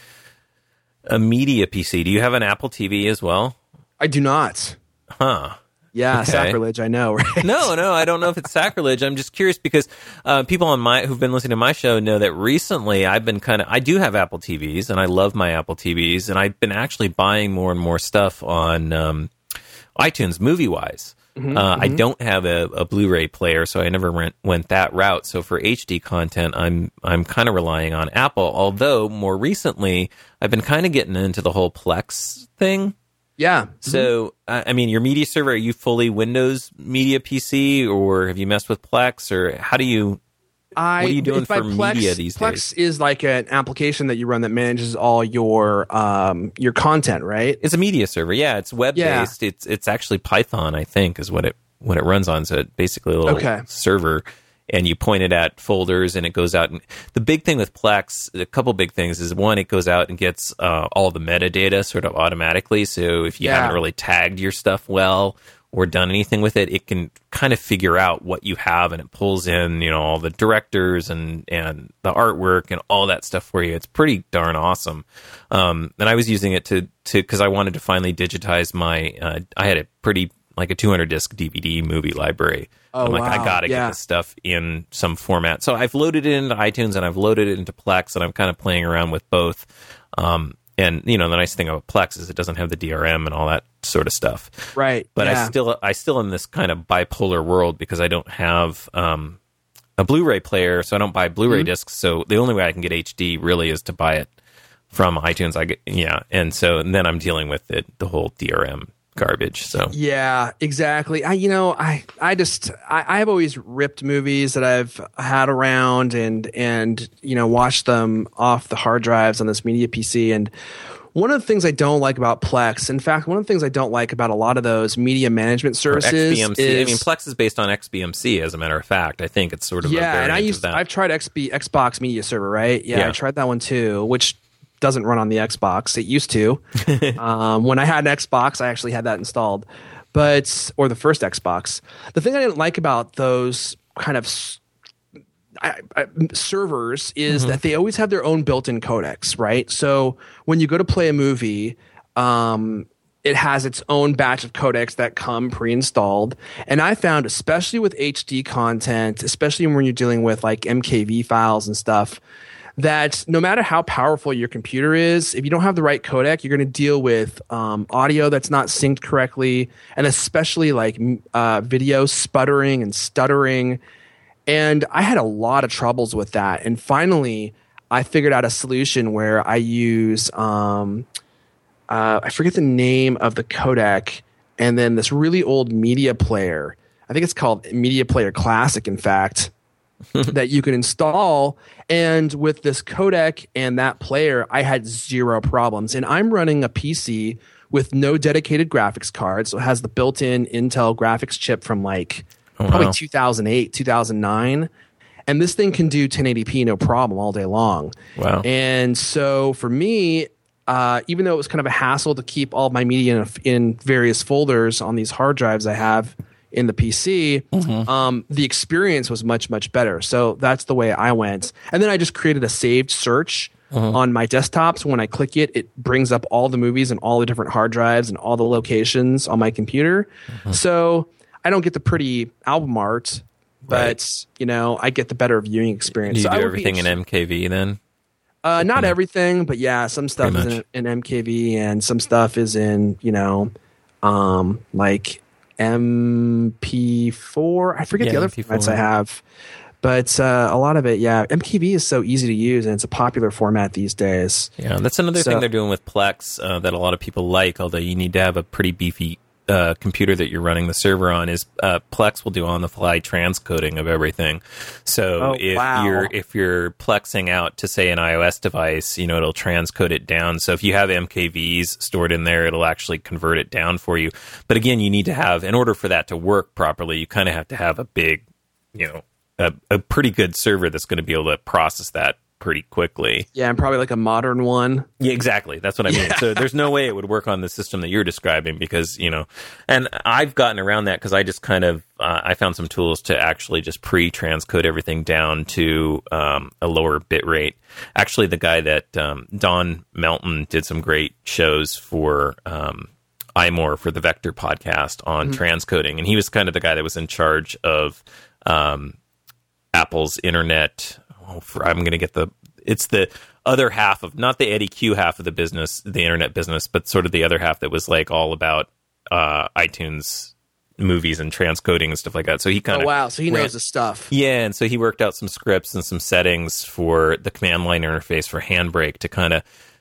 a media P C. Do you have an Apple T V as well? I do not. Huh. Yeah, okay. Sacrilege, I know, right? No, no, I don't know if it's sacrilege. I'm just curious because uh, people on my who've been listening to my show know that recently I've been kind of, I do have Apple T Vs, and I love my Apple T Vs, and I've been actually buying more and more stuff on um, iTunes, movie-wise. Mm-hmm, uh, mm-hmm. I don't have a, a Blu-ray player, so I never went, went that route. So for H D content, I'm I'm kind of relying on Apple, although more recently, I've been kind of getting into the whole Plex thing. Yeah. So, I mean, your media server, are you fully Windows Media P C, or have you messed with Plex, or how do you, I, what are you doing for Plex, media these Plex days? Plex is like an application that you run that manages all your um, your content, right? It's a media server. Yeah, it's web-based. Yeah. It's it's actually Python, I think, is what it what it runs on. So it's basically a little okay. server. And you point it at folders, and it goes out. And the big thing with Plex, a couple big things, is one, it goes out and gets uh, all the metadata sort of automatically. So if you yeah. haven't really tagged your stuff well or done anything with it, it can kind of figure out what you have, and it pulls in, you know, all the directors and, and the artwork and all that stuff for you. It's pretty darn awesome. Um, and I was using it to to because I wanted to finally digitize my. Uh, I had a pretty like a two hundred disc D V D movie library. Oh, I'm like, wow. I gotta yeah. get this stuff in some format. So I've loaded it into iTunes, and I've loaded it into Plex, and I'm kind of playing around with both. Um, and you know, the nice thing about Plex is it doesn't have the D R M and all that sort of stuff. Right. But yeah. I still, I still in this kind of bipolar world because I don't have um, a Blu-ray player, so I don't buy Blu-ray mm-hmm. discs. So the only way I can get H D really is to buy it from iTunes. I get, yeah, and so and then I'm dealing with it, the whole D R M garbage. So yeah, exactly. I you know I I just I, I've always ripped movies that I've had around and and you know watched them off the hard drives on this media P C. And one of the things I don't like about Plex, in fact, one of the things I don't like about a lot of those media management services X B M C. is, I mean, Plex is based on X B M C, as a matter of fact. I think it's sort of yeah. a variant And I used of that. I've tried X B Xbox Media Server, right? Yeah, Yeah. I tried that one too, which doesn't run on the Xbox. It used to. um, when I had an Xbox, I actually had that installed, but or the first Xbox. The thing I didn't like about those kind of s- I, I, servers is mm-hmm. that they always have their own built-in codecs, right? So when you go to play a movie, um, it has its own batch of codecs that come pre-installed. And I found, especially with H D content, especially when you're dealing with like M K V files and stuff, that no matter how powerful your computer is, if you don't have the right codec, you're going to deal with um, audio that's not synced correctly, and especially like uh, video sputtering and stuttering. And I had a lot of troubles with that. And finally, I figured out a solution where I use, um, uh, I forget the name of the codec, and then this really old media player. I think it's called Media Player Classic, in fact. that you can install, and with this codec and that player, I had zero problems. And I'm running a P C with no dedicated graphics card, so it has the built-in Intel graphics chip from like oh, probably wow. two thousand eight, two thousand nine, and this thing can do ten eighty p no problem all day long. Wow! And so for me, uh, even though it was kind of a hassle to keep all my media in, in various folders on these hard drives I have in the P C, mm-hmm. um, the experience was much, much better. So that's the way I went. And then I just created a saved search mm-hmm. on my desktops. When I click it, it brings up all the movies and all the different hard drives and all the locations on my computer. Mm-hmm. So I don't get the pretty album art, but right. you know, I get the better viewing experience. Do you so do everything in M K V then? Uh, not mm-hmm. everything, but yeah, some stuff is in, in M K V and some stuff is in, you know, um, like M P four. I forget yeah, the other formats I have, but uh, a lot of it, yeah. M K V is so easy to use, and it's a popular format these days. Yeah, that's another so, thing they're doing with Plex uh, that a lot of people like. Although you need to have a pretty beefy uh, computer that you're running the server on. Is uh, Plex will do on-the-fly transcoding of everything. So oh, if wow. you're if you're plexing out to say an iOS device, you know it'll transcode it down. So if you have M K Vs stored in there, it'll actually convert it down for you. But again, you need to have, in order for that to work properly, you kind of have to have a big, you know, a, a pretty good server that's going to be able to process that pretty quickly. Yeah, and probably like a modern one. Yeah, exactly. That's what I mean. Yeah. So there's no way it would work on the system that you're describing because, you know, and I've gotten around that because I just kind of, uh, I found some tools to actually just pre-transcode everything down to um, a lower bit rate. Actually, the guy that, um, Don Melton did some great shows for um, iMore for the Vector podcast on mm-hmm. transcoding. And he was kind of the guy that was in charge of um, Apple's internet. Oh, for, I'm going to get the, it's the other half of, not the Eddie Q half of the business, the internet business, but sort of the other half that was like all about uh, iTunes movies and transcoding and stuff like that. So he kind of, oh wow, so he ran, knows the stuff. Yeah, and so he worked out some scripts and some settings for the command line interface for Handbrake to kind of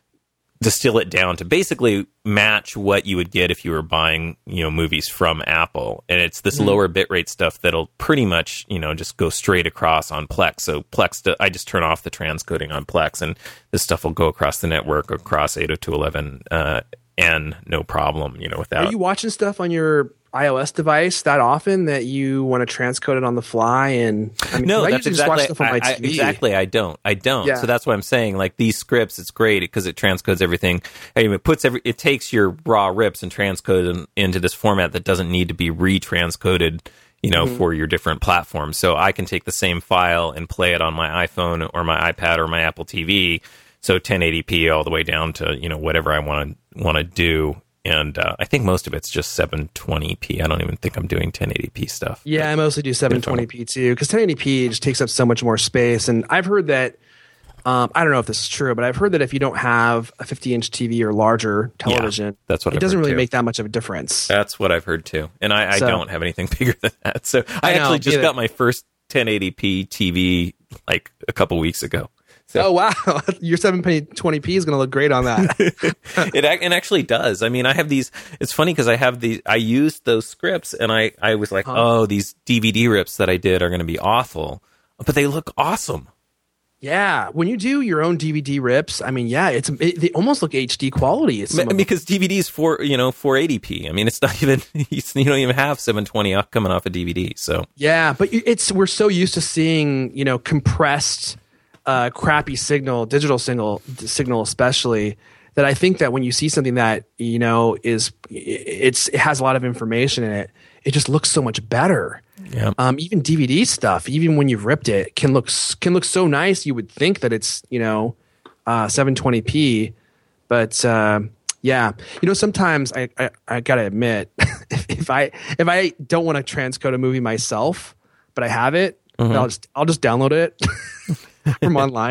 distill it down to basically match what you would get if you were buying, you know, movies from Apple. And it's this mm. lower bitrate stuff that'll pretty much, you know, just go straight across on Plex. So Plex, I just turn off the transcoding on Plex, and this stuff will go across the network, across eight oh two dot eleven uh, N, no problem, you know, without... Are you watching stuff on your iOS device that often that you want to transcode it on the fly? And I mean, no, I that's usually exactly, just watch stuff on my I, T V. I, exactly. I don't. I don't. Yeah. So that's what I'm saying. Like these scripts, it's great because it transcodes everything. I mean, it puts every, it takes your raw rips and transcodes them into this format that doesn't need to be retranscoded, you know, mm-hmm. for your different platforms. So I can take the same file and play it on my iPhone or my iPad or my Apple T V. So ten eighty p all the way down to, you know, whatever I want to want to do. And uh, I think most of it's just seven twenty p. I don't even think I'm doing ten eighty p stuff. Yeah, I mostly do seven twenty p too, because ten eighty p just takes up so much more space. And I've heard that, um, I don't know if this is true, but I've heard that if you don't have a fifty inch T V or larger television, yeah, that's what it I've doesn't heard really too. make that much of a difference. That's what I've heard too. And I, I so, don't have anything bigger than that. So I, I actually know, just yeah. got my first ten eighty p T V like a couple weeks ago. So. Oh, wow. Your seven twenty p is going to look great on that. it, it actually does. I mean, I have these, it's funny because I have these, I used those scripts and I, I was like, huh. oh, these D V D rips that I did are going to be awful, but they look awesome. Yeah. When you do your own D V D rips, I mean, yeah, it's it, they almost look H D quality. It's because D V D's for, you know, four eighty p. I mean, it's not even, you don't even have seven twenty coming off a D V D. So, yeah, but it's, we're so used to seeing, you know, compressed, Uh, crappy signal, digital signal, signal especially, that I think that when you see something that, you know, is it's it has a lot of information in it, it just looks so much better. Yeah. Um, even D V D stuff, even when you've ripped it, can look can look so nice. You would think that it's, you know, uh, seven twenty p, but uh, yeah, you know, sometimes I I, I gotta admit, if, if I if I don't want to transcode a movie myself, but I have it, mm-hmm. I'll just I'll just download it. from online.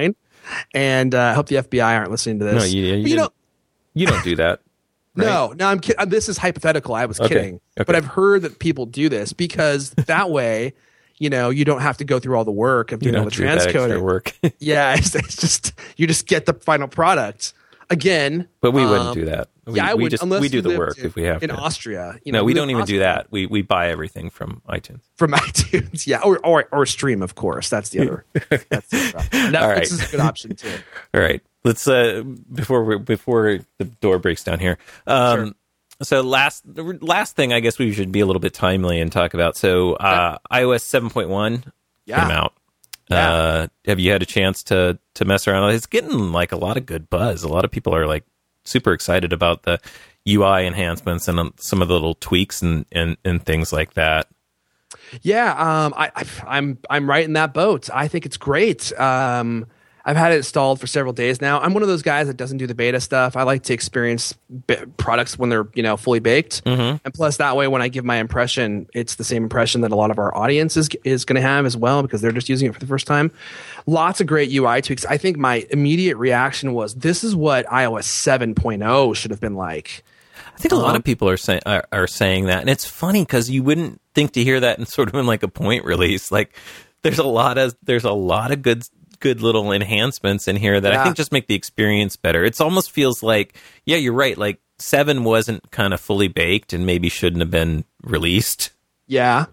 And uh, I hope the F B I aren't listening to this. No, you, you, you know, you don't do that. Right? No, no, I'm kidding. This is hypothetical. I was Okay. kidding. Okay. But I've heard that people do this because that way, you know, you don't have to go through all the work of You doing all don't the do that extra transcoding. work. Yeah, it's, it's just, you just get the final product. Again. But we wouldn't um, do that. We, yeah, I we would, just unless we do you the lived work in, if we have in to. Austria. You No, know, we live don't in even do Austria. that. We we buy everything from iTunes. From iTunes, yeah, or or or stream, of course. That's the other. That's the other option. Netflix All right. is a good option too. All right, let's uh before we before the door breaks down here. Um, Sure. So last the last thing I guess we should be a little bit timely and talk about. So uh, iOS seven point one Yeah. came out. Yeah. Uh, have you had a chance to to mess around? It's getting like a lot of good buzz. A lot of people are like super excited about the U I enhancements and um, some of the little tweaks and, and, and things like that. Yeah, um, I, I, I'm I'm right in that boat. I think it's great. Um, I've had it installed for several days now. I'm one of those guys that doesn't do the beta stuff. I like to experience b- products when they're you know fully baked, Mm-hmm. and plus that way when I give my impression, it's the same impression that a lot of our audience is is going to have as well because they're just using it for the first time. Lots of great U I tweaks. I think my immediate reaction was, this is what iOS seven point oh should have been like. I think a lot Um, of people are saying are, are saying that, and it's funny because you wouldn't think to hear that in sort of in like a point release. Like, there's a lot of there's a lot of good good little enhancements in here that Yeah. I think just make the experience better. It almost feels like, yeah, you're right. Like seven wasn't kind of fully baked and maybe shouldn't have been released, Yeah,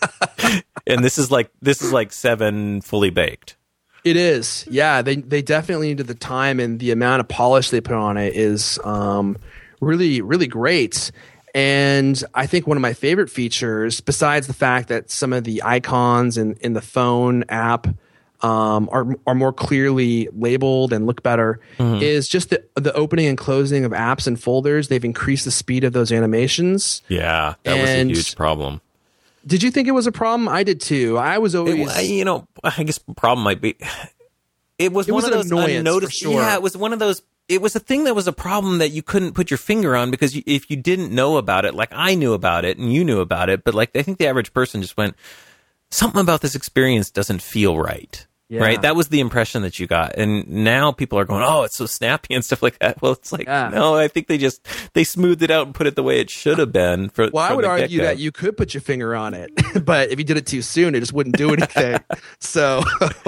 and this is like this is like seven fully baked. it is. Yeah, they they definitely needed the time, and the amount of polish they put on it is um, really really great. And I think one of my favorite features, besides the fact that some of the icons in, in the phone app um, are are more clearly labeled and look better, Mm-hmm. is just the the opening and closing of apps and folders. They've increased the speed of those animations. Yeah, that And- was a huge problem. Did you think it was a problem? I did too. I was always It, you know, I guess the problem might be it was It one was of an those annoyance, for unnoticed. sure. Yeah, it was one of those. It was a thing that was a problem that you couldn't put your finger on because you, if you didn't know about it, like I knew about it and you knew about it, but like I think the average person just went, something about this experience doesn't feel right. Yeah. Right? That was the impression that you got. And now people are going, oh, it's so snappy and stuff like that. Well, it's like, Yeah. no, I think they just, they smoothed it out and put it the way it should have been. For, Well, I from would the argue get-go. that you could put your finger on it, but if you did it too soon, it just wouldn't do anything. So,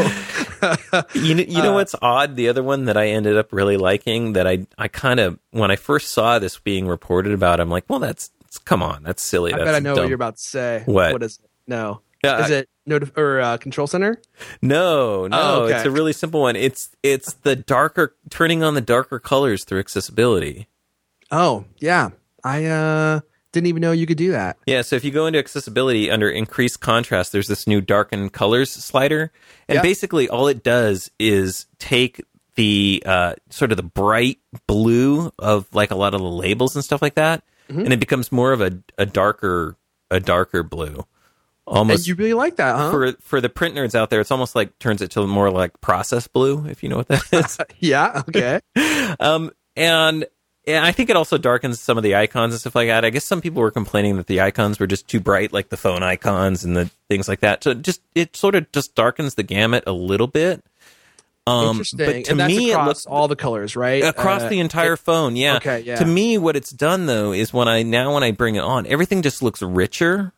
You know, you know what's odd? The other one that I ended up really liking that I, I kind of, when I first saw this being reported about, I'm like, well, that's, come on, that's silly. I that's bet I know dumb. what you're about to say. What? What is it? No. Yeah, is I- it notif- or uh, Control Center? No, no, Oh, okay. it's a really simple one. It's it's the darker, turning on the darker colors through accessibility. Oh, yeah. I uh, didn't even know you could do that. Yeah, so if you go into accessibility under increased contrast, there's this new darken colors slider. And Yep. basically all it does is take the uh, sort of the bright blue of like a lot of the labels and stuff like that, Mm-hmm. and it becomes more of a, a darker a darker blue. And Almost you really like that, huh? for for the print nerds out there, it's almost like turns it to more like process blue, if you know what that is. yeah. Okay. Um, and, and I think it also darkens some of the icons and stuff like that. I guess some people were complaining that the icons were just too bright, like the phone icons and the things like that. So it just it sort of just darkens the gamut a little bit. Um, Interesting. But to and that's me, across it looks all the colors, right? across Uh, the entire phone. Yeah. okay, yeah. To me, what it's done though is when I now when I bring it on, everything just looks richer.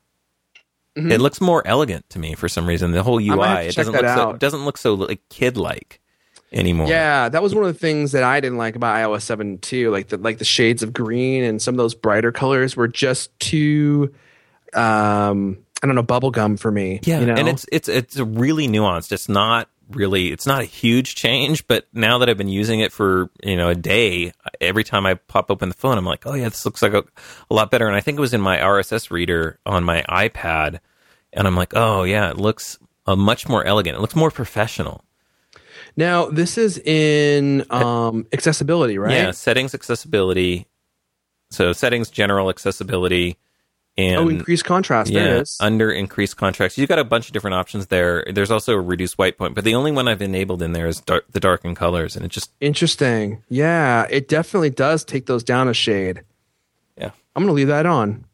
It looks more elegant to me for some reason. The whole U Mm-hmm. might have I to it check doesn't that look so out. it doesn't look so like kid like anymore. Yeah, that was one of the things that I didn't like about iOS seven too. Like the like the shades of green and some of those brighter colors were just too, um, I don't know, bubblegum for me. Yeah, you know? and it's it's it's really nuanced. It's not really it's not a huge change, but now that I've been using it for you know a day, every time I pop open the phone, I'm like, oh yeah, this looks like a, a lot better. And I think it was in my R S S reader on my iPad, and I'm like, oh yeah, it looks uh, much more elegant. It looks more professional. Now this is in um, accessibility, right? Yeah, settings, accessibility. So settings, general accessibility. And Oh, increased contrast. There yeah, it is. under increased contrast. You've got a bunch of different options there. There's also a reduced white point, but the only one I've enabled in there is dark, the darken colors, and it just Interesting. Yeah, it definitely does take those down a shade. yeah. I'm going to leave that on.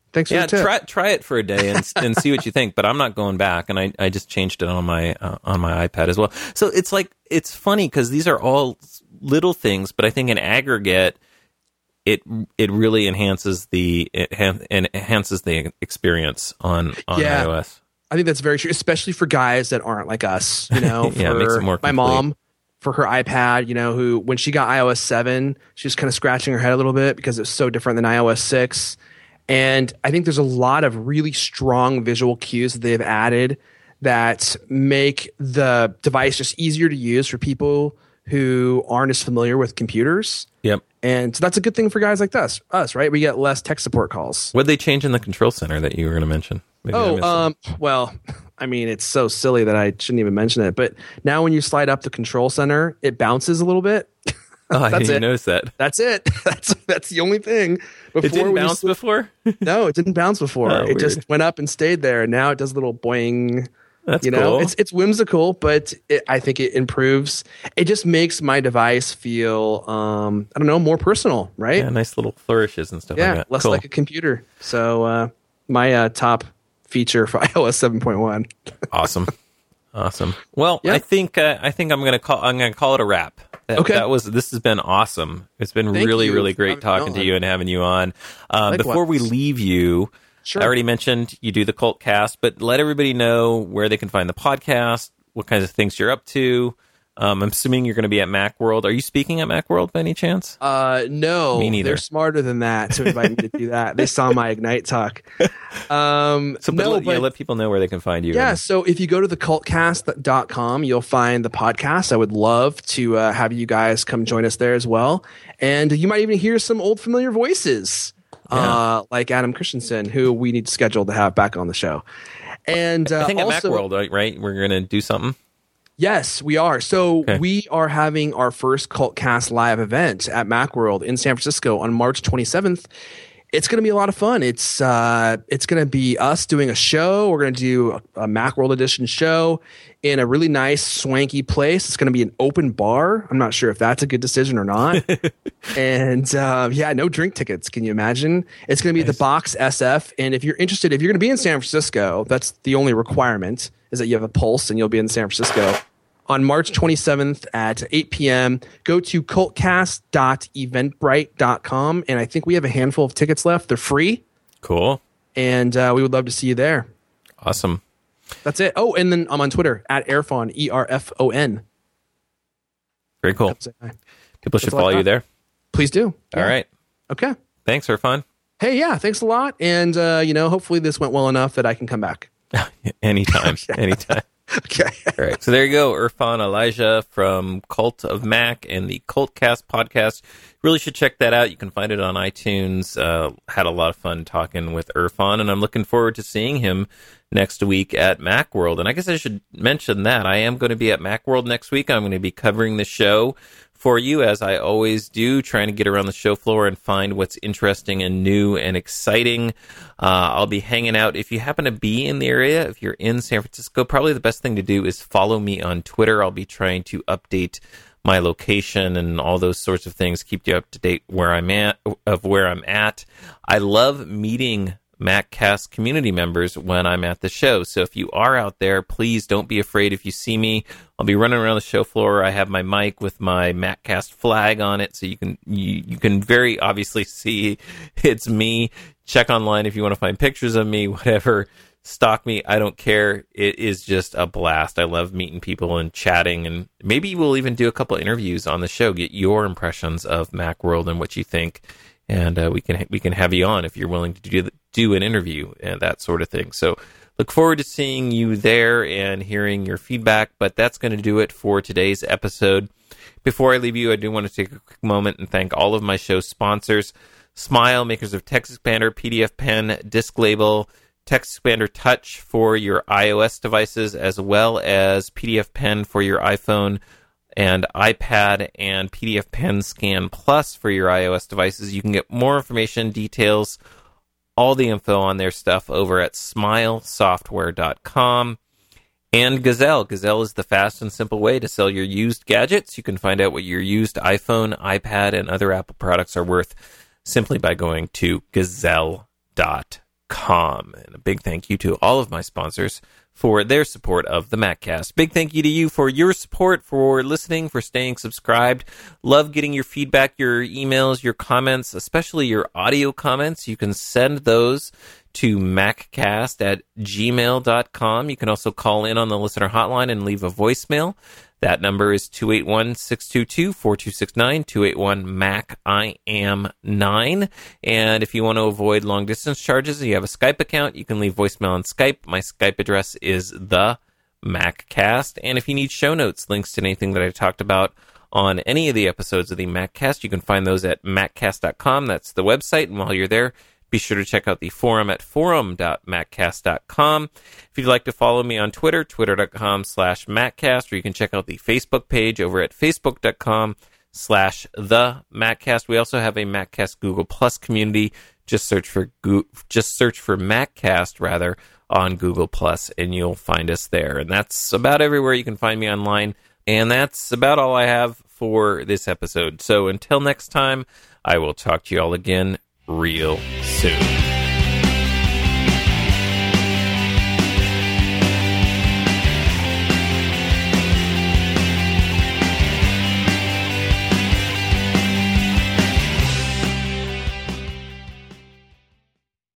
Thanks for yeah, the tip. try try it for a day and and see what you think. But I'm not going back, and I, I just changed it on my uh, on my iPad as well. So it's like it's funny because these are all little things, but I think in aggregate, it it really enhances the it ha- enhances the experience on on Yeah. iOS. I think that's very true, especially for guys that aren't like us. You know, Yeah, it for makes it more my complete. mom, for her iPad, you know, who when she got iOS seven, she was kind of scratching her head a little bit because it's so different than iOS six. And I think there's a lot of really strong visual cues that they've added that make the device just easier to use for people who aren't as familiar with computers. Yep. And so that's a good thing for guys like us, us, right? We get less tech support calls. What did they change in the control center that you were going to mention? Maybe I Oh, missed um, well, I mean, it's so silly that I shouldn't even mention it. But now when you slide up the control center, it bounces a little bit. it. Oh, I that's didn't it. notice that. That's it. That's that's the only thing. Before It didn't when you bounce sli- before? No, it didn't bounce before. Oh, it weird. just went up and stayed there. And now it does a little boing. That's You know, cool. it's it's whimsical, but it, I think it improves. It just makes my device feel, um, I don't know, more personal, right? yeah, nice little flourishes and stuff Yeah, like that. less Cool. like a computer. So uh, my uh, top feature for iOS seven point one. Awesome, awesome. Well, Yeah. I think uh, I think I'm gonna call I'm gonna call it a wrap. That, Okay. that was this has been awesome. It's been Thank really you really for great having me talking to on. you and having you on. Um, Likewise. before we leave you, Sure. I already mentioned you do the Cult Cast, but let everybody know where they can find the podcast, what kinds of things you're up to. Um, I'm assuming you're going to be at Macworld. Are you speaking at Macworld by any chance? Uh, no, Me neither. they're smarter than that to invite me to do that. They saw my Ignite talk. Um, So, but no, let, yeah, but let people know where they can find you. yeah, And- so if you go to the cult cast dot com, you'll find the podcast. I would love to uh, have you guys come join us there as well. And you might even hear some old familiar voices, uh, like Adam Christensen, who we need to schedule to have back on the show. And uh, I think at also, Macworld, right, right? We're going to do something. yes, we are. So Okay. we are having our first CultCast live event at Macworld in San Francisco on March twenty-seventh. It's going to be a lot of fun. It's uh, it's going to be us doing a show. We're going to do a, a Macworld edition show in a really nice, swanky place. It's going to be an open bar. I'm not sure if that's a good decision or not. and uh, yeah, no drink tickets. Can you imagine? It's going to be at the Box S F. And if you're interested, if you're going to be in San Francisco, that's the only requirement is that you have a pulse and you'll be in San Francisco on March twenty-seventh at eight p.m. Go to cultcast dot eventbrite dot com, and I think we have a handful of tickets left. They're free, Cool. and uh, we would love to see you there. Awesome. That's it. Oh, and then I'm on Twitter at Erfon, E R F O N. Very cool. Say hi. People should all I follow you got. there. Please do. All Yeah. right. Okay. Thanks for fun. Hey, yeah, thanks a lot. And, uh, you know, hopefully this went well enough that I can come back. Anytime. Anytime. Okay. All right. So there you go. Irfan Elijah from Cult of Mac and the Cultcast podcast. Really should check that out. You can find it on iTunes. Uh, had a lot of fun talking with Irfan, and I'm looking forward to seeing him next week at Macworld. And I guess I should mention that I am going to be at Macworld next week. I'm going to be covering the show for you, as I always do, trying to get around the show floor and find what's interesting and new and exciting. Uh, I'll be hanging out. If you happen to be in the area, if you're in San Francisco, probably the best thing to do is follow me on Twitter. I'll be trying to update my location and all those sorts of things, keep you up to date where I'm at, of where I'm at. I love meeting MacCast community members when I'm at the show. So if you are out there, please don't be afraid if you see me. I'll be running around the show floor. I have my mic with my MacCast flag on it, so you can you, you can very obviously see it's me. Check online if you want to find pictures of me, whatever. Stalk me. I don't care. It is just a blast. I love meeting people and chatting, and maybe we'll even do a couple of interviews on the show, get your impressions of Macworld and what you think. And uh, we can we can have you on if you're willing to do do an interview and that sort of thing. So look forward to seeing you there and hearing your feedback. But that's going to do it for today's episode. Before I leave you, I do want to take a quick moment and thank all of my show sponsors: Smile, makers of TextExpander, P D F Pen, Disc Label, TextExpander Touch for your iOS devices, as well as P D F Pen for your iPhone and iPad, and P D F Pen Scan Plus for your iOS devices. You can get more information, details, all the info on their stuff over at smile software dot com. And Gazelle. Gazelle is the fast and simple way to sell your used gadgets. You can find out what your used iPhone, iPad, and other Apple products are worth simply by going to gazelle dot com. And a big thank you to all of my sponsors for their support of the MacCast. Big thank you to you for your support, for listening, for staying subscribed. Love getting your feedback, your emails, your comments, especially your audio comments. You can send those to maccast at gmail dot com. You can also call in on the listener hotline and leave a voicemail. That number is two eight one, six two two, four two six nine, two eight one, Mac I am nine. And if you want to avoid long-distance charges, you have a Skype account, you can leave voicemail on Skype. My Skype address is the MacCast. And if you need show notes, links to anything that I talked about on any of the episodes of the MacCast, you can find those at maccast dot com. That's the website. And while you're there, be sure to check out the forum at forum dot maccast dot com. If you'd like to follow me on Twitter, twitter dot com slash maccast, or you can check out the Facebook page over at facebook dot com slash the MacCast. We also have a MacCast Google Plus community. Just search for just search for MacCast rather on Google Plus, and you'll find us there. And that's about everywhere you can find me online. And that's about all I have for this episode. So until next time, I will talk to you all again real soon.